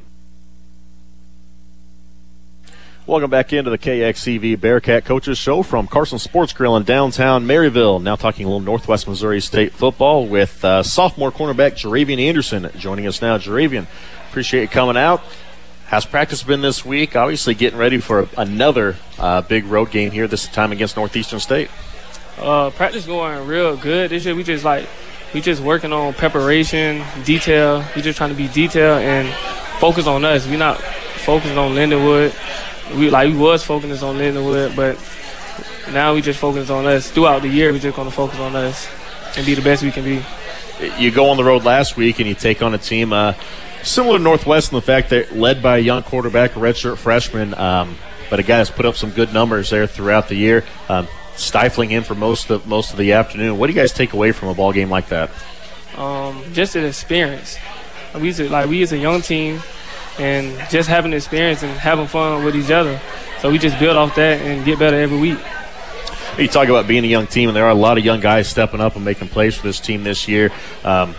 Welcome back into the KXCV Bearcat Coaches Show from Carson Sports Grill in downtown Maryville. Now talking a little Northwest Missouri State football with sophomore cornerback Jaravian Anderson joining us now. Jaravian, appreciate you coming out. How's practice been this week? Obviously getting ready for another big road game here, this time against Northeastern State. Practice going real good. This year we just working on preparation, detail. We just trying to be detailed and focus on us. We not focusing on Lindenwood. We was focusing on Lindenwood, but now we just focus on us. Throughout the year, we just going to focus on us and be the best we can be. You go on the road last week and you take on a team similar to Northwest in the fact that led by a young quarterback, a redshirt freshman, but a guy that's put up some good numbers there throughout the year, stifling him for most of the afternoon. What do you guys take away from a ball game like that? Just an experience. We as a young team, and just having the experience and having fun with each other. So we just build off that and get better every week. You talk about being a young team, and there are a lot of young guys stepping up and making plays for this team this year.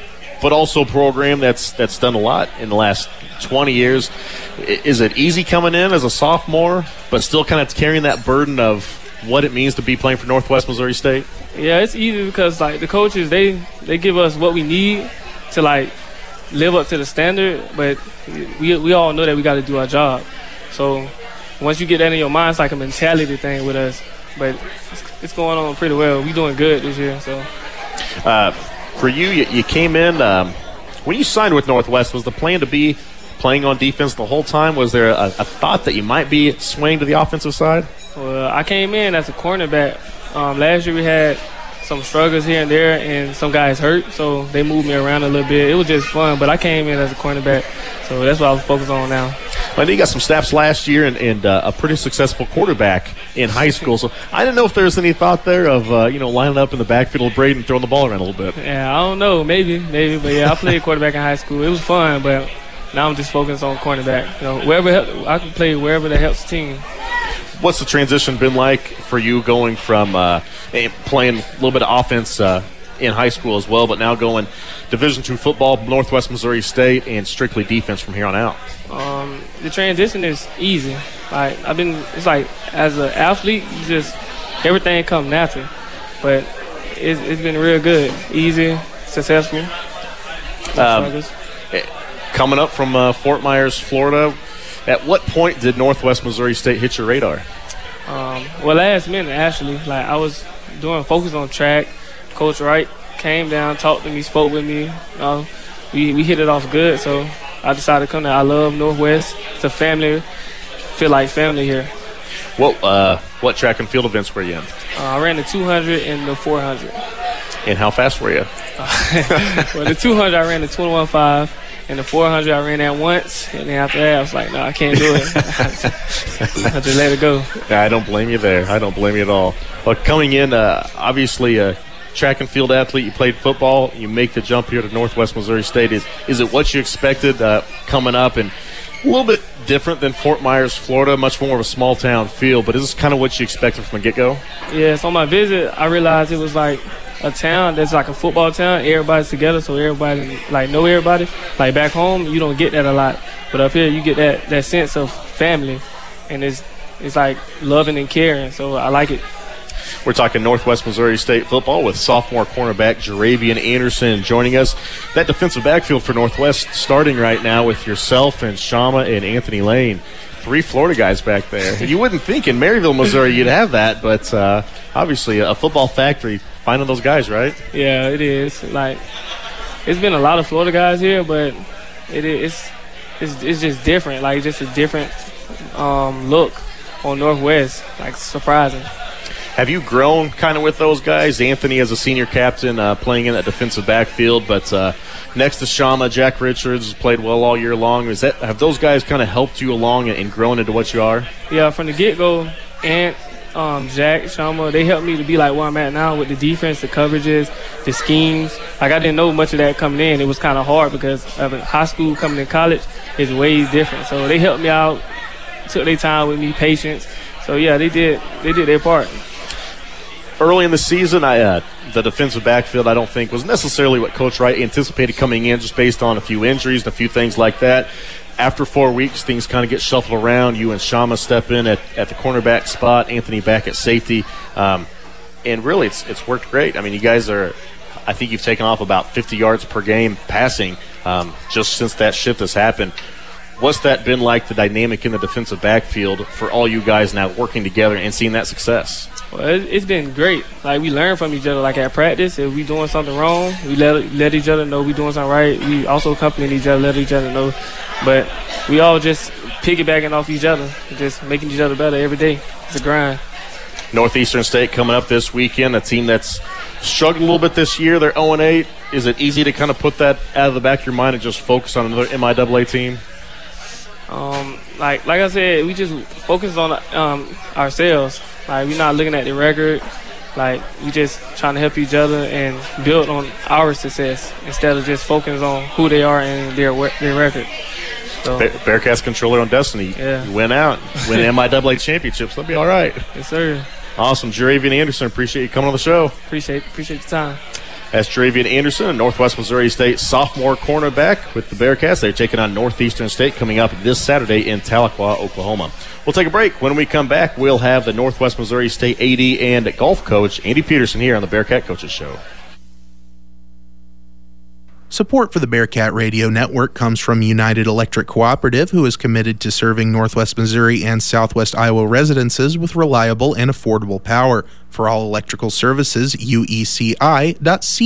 but also a program that's done a lot in the last 20 years. Is it easy coming in as a sophomore, but still kind of carrying that burden of what it means to be playing for Northwest Missouri State? Yeah, it's easy because like the coaches, they give us what we need to like live up to the standard, but we all know that we got to do our job. So once you get that in your mind, it's like a mentality thing with us. But it's going on pretty well. We doing good this year. So for you came in when you signed with Northwest. Was the plan to be playing on defense the whole time? Was there a thought that you might be swaying to the offensive side? Well, I came in as a cornerback. Last year we had some struggles here and there, and some guys hurt, so they moved me around a little bit. It was just fun, but I came in as a cornerback, so that's what I was focused on now. I know you got some snaps last year and a pretty successful quarterback in high school, so I didn't know if there was any thought there of lining up in the backfield with Braden and throwing the ball around a little bit. Yeah, I don't know, maybe, but yeah, I played quarterback in high school. It was fun, but now I'm just focused on cornerback. Wherever I can play wherever that helps the team. What's the transition been like for you going from playing a little bit of offense in high school as well, but now going Division II football, Northwest Missouri State, and strictly defense from here on out? The transition is easy. It's like as an athlete, you just everything comes natural, but it's been real good, easy, successful. Coming up from Fort Myers, Florida, at what point did Northwest Missouri State hit your radar? Well, last minute, actually. Like, I was focus on track. Coach Wright came down, talked to me, spoke with me. We hit it off good, so I decided to come there. I love Northwest. It's a family. Feel like family here. What track and field events were you in? I ran the 200 and the 400. And how fast were you? Well, the 200, I ran the 21.5. And the 400, I ran that once, and then after that, I was like, no, I can't do it. I just let it go. I don't blame you there. I don't blame you at all. But coming in, obviously a track and field athlete, you played football, you make the jump here to Northwest Missouri State. Is it what you expected coming up? And a little bit different than Fort Myers, Florida, much more of a small town feel, but is this kind of what you expected from the get-go? Yeah, so on my visit, I realized it was like a town that's like a football town. Everybody's together, so everybody like know everybody. Like back home, you don't get that a lot, but up here you get that sense of family, and it's like loving and caring. So I like it. We're talking Northwest Missouri State football with sophomore cornerback Jaravian Anderson joining us. That defensive backfield for Northwest starting right now with yourself and Shama and Anthony Lane. 3 Florida guys back there. You wouldn't think in Maryville, Missouri you'd have that, but obviously a football factory finding those guys, right? Yeah, it is. Like, it's been a lot of Florida guys here, but it's just different. Like, just a different look on Northwest. Like, surprising. Have you grown kind of with those guys? Anthony as a senior captain playing in that defensive backfield, but next to Shama, Jack Richards has played well all year long. Have those guys kind of helped you along and grown into what you are? Yeah, from the get-go, Ant, Jack, Shama, they helped me to be like where I'm at now with the defense, the coverages, the schemes. Like, I didn't know much of that coming in. It was kind of hard because of high school coming to college is way different. So they helped me out, took their time with me, patience. So, yeah, they did their part. Early in the season, the defensive backfield I don't think was necessarily what Coach Wright anticipated coming in, just based on a few injuries and a few things like that. After 4 weeks, things kind of get shuffled around. You and Shama step in at the cornerback spot, Anthony back at safety. And really, it's worked great. I mean, you guys I think you've taken off about 50 yards per game passing just since that shift has happened. What's that been like, the dynamic in the defensive backfield for all you guys now working together and seeing that success? Well, it's been great. Like, we learn from each other. Like, at practice, if we doing something wrong, we let each other know we doing something right. We also accompany each other, let each other know. But we all just piggybacking off each other, just making each other better every day. It's a grind. Northeastern State coming up this weekend, a team that's struggled a little bit this year. They're 0-8. Is it easy to kind of put that out of the back of your mind and just focus on another MIAA team? Like I said, we just focus on ourselves. Like, we're not looking at the record. Like, we just trying to help each other and build on our success instead of just focusing on who they are and their record. So, Bearcats control their own destiny. Yeah. You win out, win MIAA championships. They'll be all right. Yes, sir. Awesome. Jaravian Anderson, appreciate you coming on the show. Appreciate the time. That's Dravian Anderson, a Northwest Missouri State sophomore cornerback with the Bearcats. They're taking on Northeastern State coming up this Saturday in Tahlequah, Oklahoma. We'll take a break. When we come back, we'll have the Northwest Missouri State AD and golf coach Andy Peterson here on the Bearcat Coaches Show. Support for the Bearcat Radio Network comes from United Electric Cooperative, who is committed to serving Northwest Missouri and Southwest Iowa residences with reliable and affordable power. For all electrical services, ueci.coop.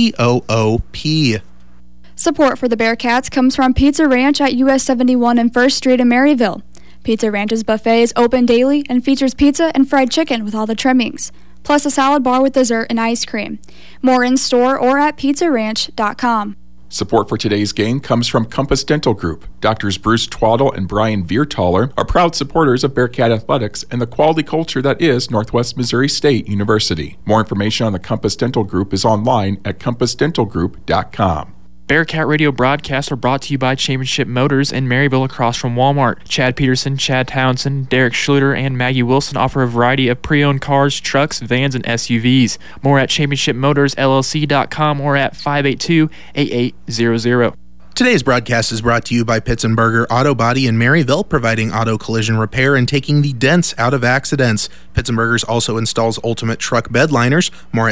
Support for the Bearcats comes from Pizza Ranch at US 71 and 1st Street in Maryville. Pizza Ranch's buffet is open daily and features pizza and fried chicken with all the trimmings, plus a salad bar with dessert and ice cream. More in-store or at pizzaranch.com. Support for today's game comes from Compass Dental Group. Doctors Bruce Twaddle and Brian Viertaler are proud supporters of Bearcat Athletics and the quality culture that is Northwest Missouri State University. More information on the Compass Dental Group is online at compassdentalgroup.com. Bearcat Radio broadcasts are brought to you by Championship Motors in Maryville across from Walmart. Chad Peterson, Chad Townsend, Derek Schluter, and Maggie Wilson offer a variety of pre-owned cars, trucks, vans, and SUVs. More at championshipmotorsllc.com or at 582-8800. Today's broadcast is brought to you by Pitzenberger Auto Body in Maryville, providing auto collision repair and taking the dents out of accidents. Pitzenberger's also installs ultimate truck bed liners. More at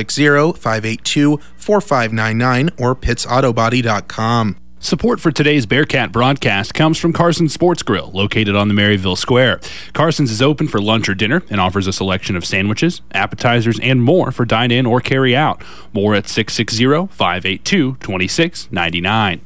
660-582-4599 or pittsautobody.com. Support for today's Bearcat broadcast comes from Carson's Sports Grill, located on the Maryville Square. Carson's is open for lunch or dinner and offers a selection of sandwiches, appetizers, and more for dine-in or carry-out. More at 660-582-2699.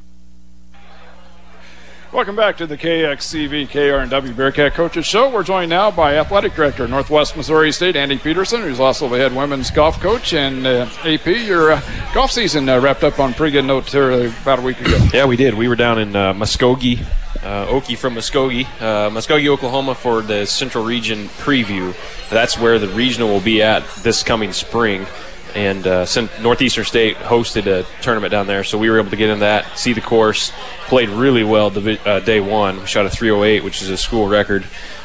Welcome back to the KXCV KRNW Bearcat Coaches Show. We're joined now by Athletic Director, Northwest Missouri State, Andy Peterson, who's also the head women's golf coach. And AP, your golf season wrapped up on a pretty good note here about a week ago. Yeah, we did. We were down in Muskogee, Okie from Muskogee, Oklahoma for the Central Region preview. That's where the regional will be at this coming spring. And Northeastern State hosted a tournament down there, so we were able to get in that, see the course, played really well day one. We shot a 308, which is a school record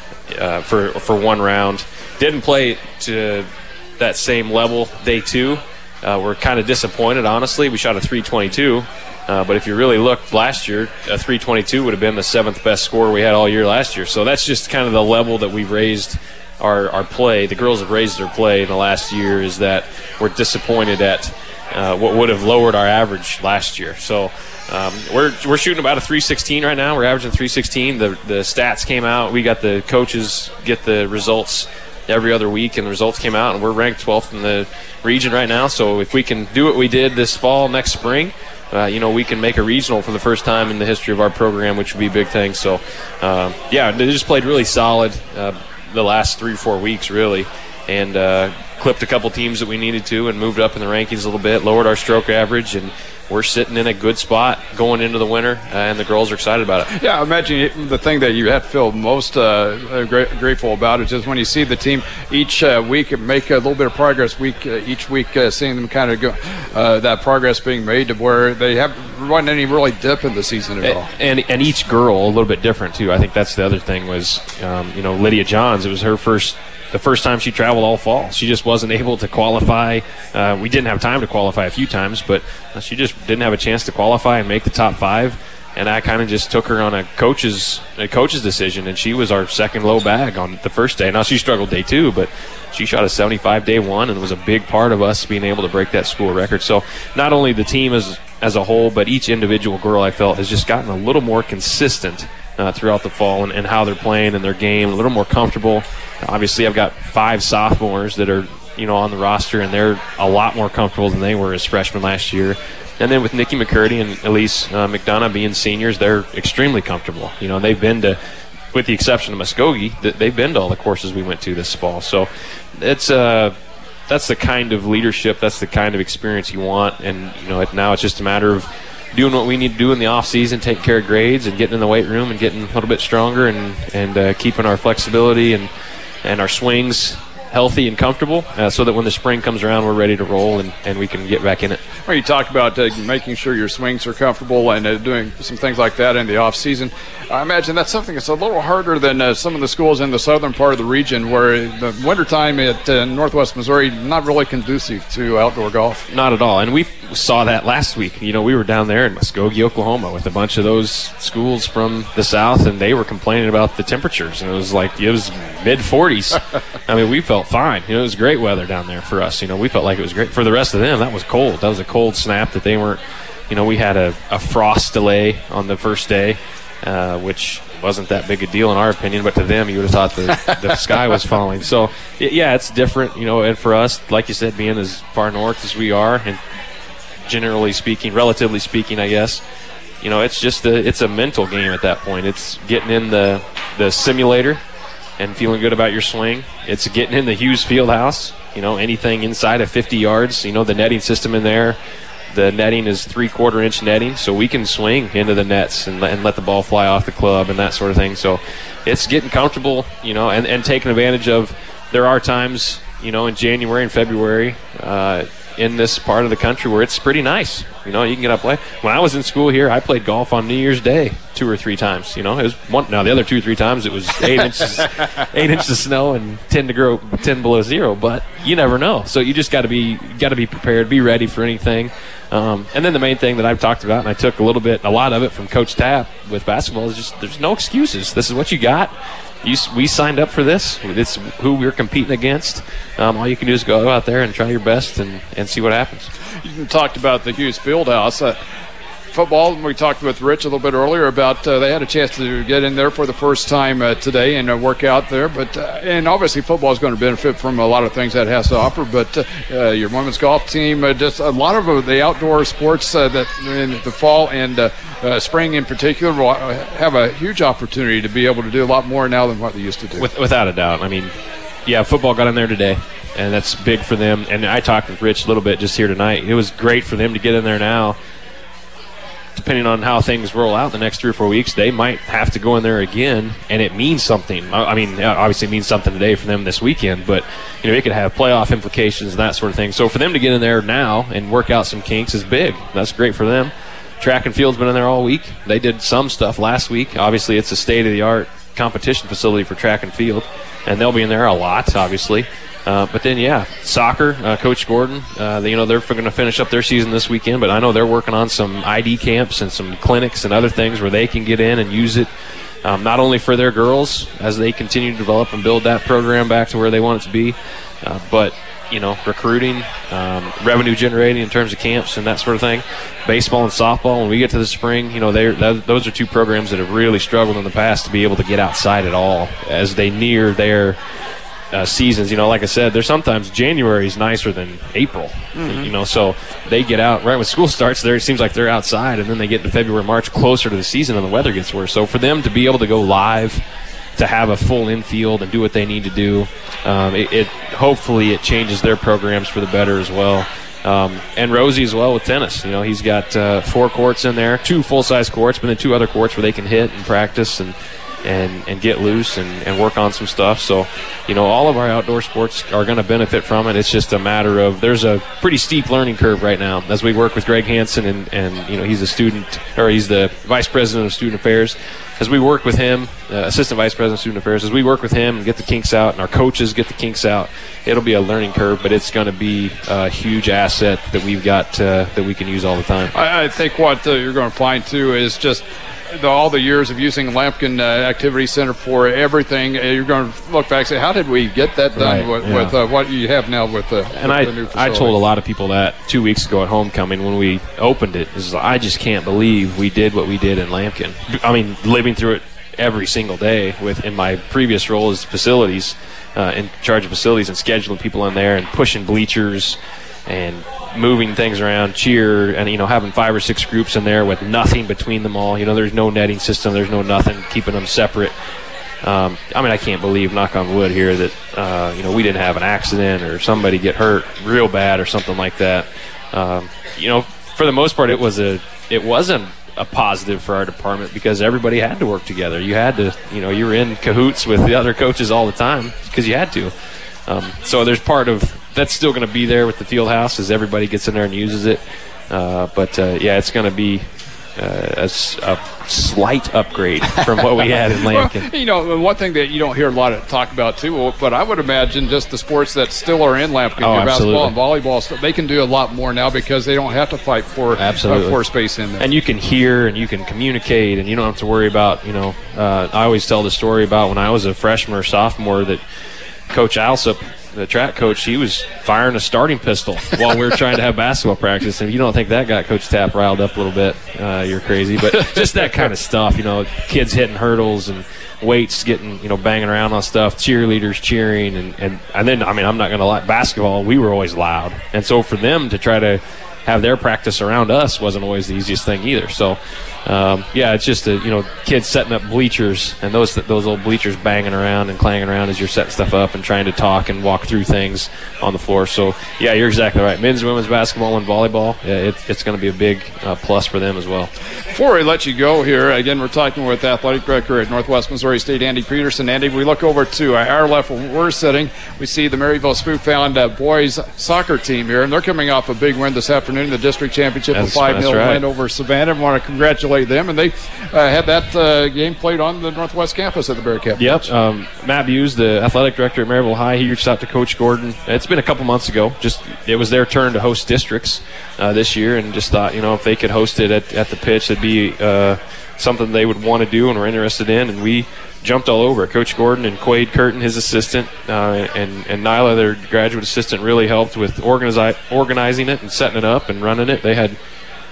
for one round. Didn't play to that same level day two. We're kind of disappointed, honestly. We shot a 322, but if you really look last year, a 322 would have been the seventh best score we had all year last year. So that's just kind of the level that we've raised our play. The girls have raised their play in the last year, is that we're disappointed at what would have lowered our average last year. So we're shooting about a 316 right now. We're averaging 316. The stats came out. We got the coaches get the results every other week, and the results came out, and we're ranked 12th in the region right now. So if we can do what we did this fall, next spring, we can make a regional for the first time in the history of our program, which would be a big thing. So, they just played really solid the last 3 or 4 weeks, really, and clipped a couple teams that we needed to and moved up in the rankings a little bit, lowered our stroke average, and we're sitting in a good spot going into the winter, and the girls are excited about it. Yeah, I imagine the thing that you have to feel most grateful about is just when you see the team each week make a little bit of progress each week, seeing them kind of go that progress being made to where they wasn't any really dip in the season at all. And each girl a little bit different too. I think that's the other thing was, Lydia Johns. It was the first time she traveled all fall. She just wasn't able to qualify. We didn't have time to qualify a few times, but she just didn't have a chance to qualify and make the top 5. And I kind of just took her on a coach's decision, and she was our second low bag on the first day. Now, she struggled day 2, but she shot a 75 day 1 and was a big part of us being able to break that school record. So not only the team as a whole, but each individual girl, I felt, has just gotten a little more consistent throughout the fall and how they're playing and their game, a little more comfortable. Obviously, I've got 5 sophomores that are on the roster, and they're a lot more comfortable than they were as freshmen last year. And then with Nikki McCurdy and Elise McDonough being seniors, they're extremely comfortable. They've been to, with the exception of Muskogee, they've been to all the courses we went to this fall. So it's that's the kind of leadership, that's the kind of experience you want. And now it's just a matter of doing what we need to do in the off season, taking care of grades and getting in the weight room and getting a little bit stronger and keeping our flexibility and our swings healthy and comfortable, so that when the spring comes around, we're ready to roll and we can get back in it. Well, you talk about making sure your swings are comfortable and doing some things like that in the off season. I imagine that's something that's a little harder than some of the schools in the southern part of the region, where the wintertime at Northwest Missouri not really conducive to outdoor golf. Not at all, and we saw that last week. We were down there in Muskogee, Oklahoma, with a bunch of those schools from the south, and they were complaining about the temperatures, and it was mid-40s. I mean, we felt fine. It was great weather down there for us. We felt like it was great. For the rest of them, that was cold. That was a cold snap that they weren't. We had a frost delay on the first day, which wasn't that big a deal in our opinion, but to them, you would have thought the sky was falling. So, it's different, and for us, like you said, being as far north as we are, and generally speaking, relatively speaking, I guess, it's just it's a mental game at that point. It's getting in the simulator and feeling good about your swing. It's getting in the Hughes Fieldhouse, anything inside of 50 yards, the netting system in there. The netting is 3/4-inch netting, so we can swing into the nets and let the ball fly off the club and that sort of thing. So it's getting comfortable, and taking advantage of. There are times, in January and February in this part of the country where it's pretty nice. You can get up play. When I was in school here, I played golf on New Year's Day 2 or 3 times. It was one. Now the other 2 or 3 times it was 8 inches, 8 inches of snow and 10 below zero. But you never know. So you just got to be prepared, be ready for anything. And then the main thing that I've talked about, and I took a lot of it from Coach Tapp with basketball, is just there's no excuses. This is what you got. We signed up for this. It's who we're competing against. All you can do is go out there and try your best and see what happens. You talked about the Hughes Fieldhouse. Football, we talked with Rich a little bit earlier about they had a chance to get in there for the first time today and work out there. But and obviously football is going to benefit from a lot of things that it has to offer. But your women's golf team, just a lot of the outdoor sports that in the fall and spring in particular will have a huge opportunity to be able to do a lot more now than what they used to do. Without a doubt. I mean, football got in there today, and that's big for them. And I talked with Rich a little bit just here tonight. It was great for them to get in there now. Depending on how things roll out the next 3 or 4 weeks, they might have to go in there again, and it means something. I mean, obviously it means something today for them this weekend, but it could have playoff implications and that sort of thing. So for them to get in there now and work out some kinks is big. That's great for them. Track and field's been in there all week. They did some stuff last week. Obviously, it's a state-of-the-art competition facility for track and field, and they'll be in there a lot, obviously. But then, soccer, Coach Gordon, they're going to finish up their season this weekend, but I know they're working on some ID camps and some clinics and other things where they can get in and use it, not only for their girls as they continue to develop and build that program back to where they want it to be, but, recruiting, revenue generating in terms of camps and that sort of thing. Baseball and softball, when we get to the spring, those are 2 programs that have really struggled in the past to be able to get outside at all as they near their seasons. Like I said, there's sometimes January is nicer than April. Mm-hmm. So they get out right when school starts. There it seems like they're outside, and then they get to February, March, closer to the season, and the weather gets worse. So for them to be able to go live, to have a full infield and do what they need to do, hopefully it changes their programs for the better as well. And Rosie as well with tennis. He's got 4 courts in there, 2 full-size courts, but then 2 other courts where they can hit and practice and get loose and work on some stuff. So, all of our outdoor sports are going to benefit from it. It's just a matter of there's a pretty steep learning curve right now as we work with Greg Hansen and he's he's the Vice President of Student Affairs. As we work with him, Assistant Vice President of Student Affairs, as we work with him and get the kinks out and our coaches get the kinks out, it'll be a learning curve, but it's going to be a huge asset that we've got that we can use all the time. I think what you're going to find, too, is just all the years of using Lampkin Activity Center for everything, you're going to look back and say, how did we get that done with what you have now with the new facility? I told a lot of people that 2 weeks ago at homecoming when we opened it. I just can't believe we did what we did in Lampkin. I mean, living through it every single day in my previous role as facilities, in charge of facilities and scheduling people in there and pushing bleachers and moving things around, cheer, and having 5 or 6 groups in there with nothing between them all. There's no netting system, there's no nothing keeping them separate. I can't believe, knock on wood here, that we didn't have an accident or somebody get hurt real bad or something like that. For the most part, it wasn't a positive for our department because everybody had to work together. You had to, you were in cahoots with the other coaches all the time because you had to. So there's part of that's still going to be there with the field house as everybody gets in there and uses it. But it's going to be a slight upgrade from what we had in Lampkin. Well, one thing that you don't hear a lot of talk about too, but I would imagine just the sports that still are in Lampkin, basketball and volleyball, they can do a lot more now because they don't have to fight for space in there. And you can hear and you can communicate, and you don't have to worry about. I always tell the story about when I was a freshman or sophomore that Coach Alsop, the track coach, he was firing a starting pistol while we were trying to have basketball practice. And if you don't think that got Coach Tapp riled up a little bit, you're crazy. But just that kind of stuff, kids hitting hurdles and weights getting, banging around on stuff, cheerleaders cheering. And then, I'm not going to lie, basketball, we were always loud. And so for them to try to have their practice around us wasn't always the easiest thing either. So, it's just kids setting up bleachers and those old bleachers banging around and clanging around as you're setting stuff up and trying to talk and walk through things on the floor. So, you're exactly right. Men's and women's basketball and volleyball, it's going to be a big plus for them as well. Before we let you go here, again, we're talking with athletic director at Northwest Missouri State, Andy Peterson. Andy, we look over to our left where we're sitting. We see the Maryville Spoof-Found boys soccer team here, and they're coming off a big win this afternoon, the district championship, a 5-0 win over Savannah. I want to congratulate them, and they had that game played on the Northwest campus at the Bearcat. Yep. Matt Buse, the athletic director at Maryville High, he reached out to Coach Gordon. It's been a couple months ago. It was their turn to host districts this year, and just thought, if they could host it at the pitch, it'd be something they would want to do and were interested in, and we jumped all over it. Coach Gordon and Quade Curtin, his assistant, and Nyla, their graduate assistant, really helped with organizing it and setting it up and running it. They had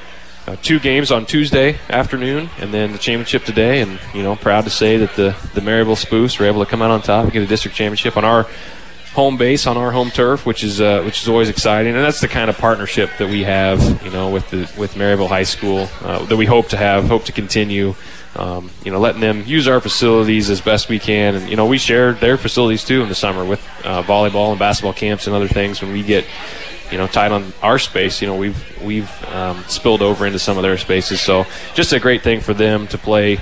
2 games on Tuesday afternoon and then the championship today, and proud to say that the Maryville Spoofs were able to come out on top and get a district championship on our home base, on our home turf, which is always exciting. And that's the kind of partnership that we have with Maryville High School that we hope to continue. Letting them use our facilities as best we can, and we share their facilities too in the summer with volleyball and basketball camps and other things. When we get tight on our space, we've spilled over into some of their spaces. So just a great thing for them to play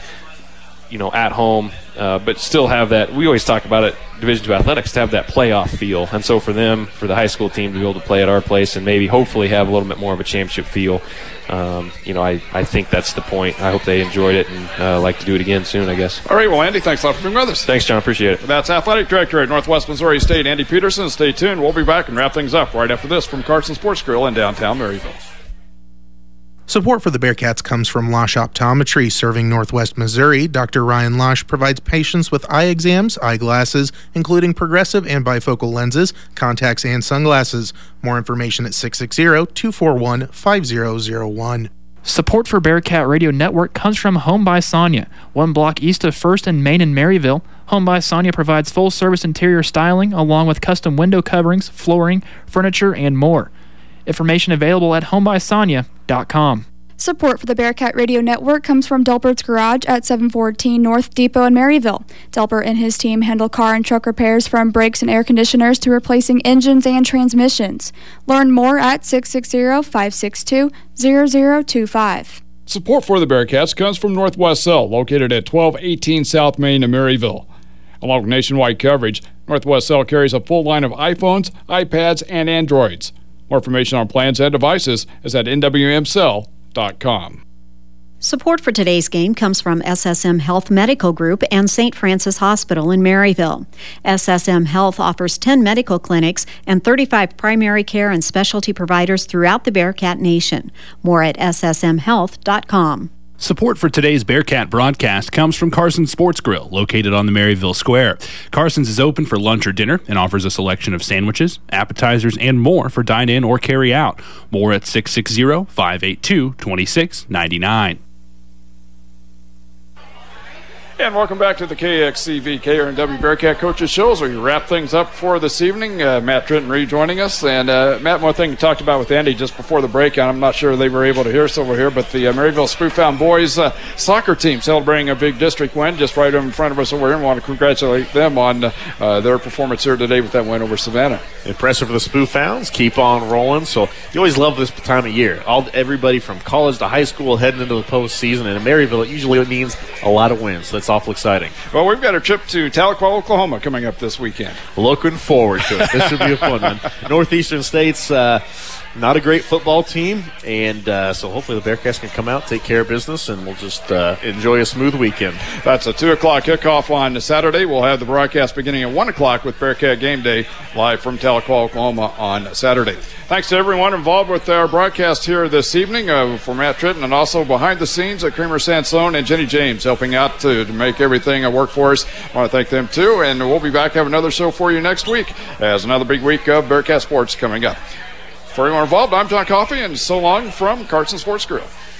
at home, but still have that. We always talk about it, Division II athletics, to have that playoff feel. And so for them, for the high school team to be able to play at our place and maybe hopefully have a little bit more of a championship feel, I think that's the point. I hope they enjoyed it and like to do it again soon, I guess. All right, well, Andy, thanks a lot for being with us. Thanks, John. Appreciate it. That's athletic director at Northwest Missouri State, Andy Peterson. Stay tuned. We'll be back and wrap things up right after this from Carson Sports Grill in downtown Maryville. Support for the Bearcats comes from Losh Optometry, serving Northwest Missouri. Dr. Ryan Losh provides patients with eye exams, eyeglasses, including progressive and bifocal lenses, contacts, and sunglasses. More information at 660-241-5001. Support for Bearcat Radio Network comes from Home by Sonia, 1 block east of 1st and Main in Maryville. Home by Sonia provides full-service interior styling along with custom window coverings, flooring, furniture, and more. Information available at homebysonia.com. Support for the Bearcat Radio Network comes from Delpert's Garage at 714 North Depot in Maryville. Delpert and his team handle car and truck repairs from brakes and air conditioners to replacing engines and transmissions. Learn more at 660-562-0025. Support for the Bearcats comes from Northwest Cell, located at 1218 South Main in Maryville. Along with nationwide coverage, Northwest Cell carries a full line of iPhones, iPads, and Androids. More information on plans and devices is at nwmcell.com. Support for today's game comes from SSM Health Medical Group and St. Francis Hospital in Maryville. SSM Health offers 10 medical clinics and 35 primary care and specialty providers throughout the Bearcat Nation. More at ssmhealth.com. Support for today's Bearcat broadcast comes from Carson's Sports Grill, located on the Maryville Square. Carson's is open for lunch or dinner and offers a selection of sandwiches, appetizers, and more for dine-in or carry-out. More at 660-582-2699. And welcome back to the KXCV KRNW Bearcat Coaches Show. So we wrap things up for this evening. Matt Trenton rejoining us. And Matt, one thing you talked about with Andy just before the break, and I'm not sure they were able to hear us over here, but the Maryville Spoof-Found boys soccer team celebrating a big district win just right in front of us over here. And want to congratulate them on their performance here today with that win over Savannah. Impressive for the Spoof-Founds. Keep on rolling. So you always love this time of year. Everybody from college to high school heading into the postseason. And in Maryville, it usually means a lot of wins. So it's awful exciting. Well, we've got a trip to Tahlequah, Oklahoma coming up this weekend. Looking forward to it. This should be a fun one. Northeastern State's not a great football team, and so hopefully the Bearcats can come out, take care of business, and we'll just enjoy a smooth weekend. That's a 2 o'clock kickoff on Saturday. We'll have the broadcast beginning at 1 o'clock with Bearcat Game Day live from Tahlequah, Oklahoma on Saturday. Thanks to everyone involved with our broadcast here this evening, for Matt Tritton, and also behind the scenes at Kramer Sansone and Jenny James helping out to make everything work for us. I want to thank them too, and we'll be back having another show for you next week as another big week of Bearcat Sports coming up. For everyone involved, I'm John Coffey, and so long from Carson Sports Grill.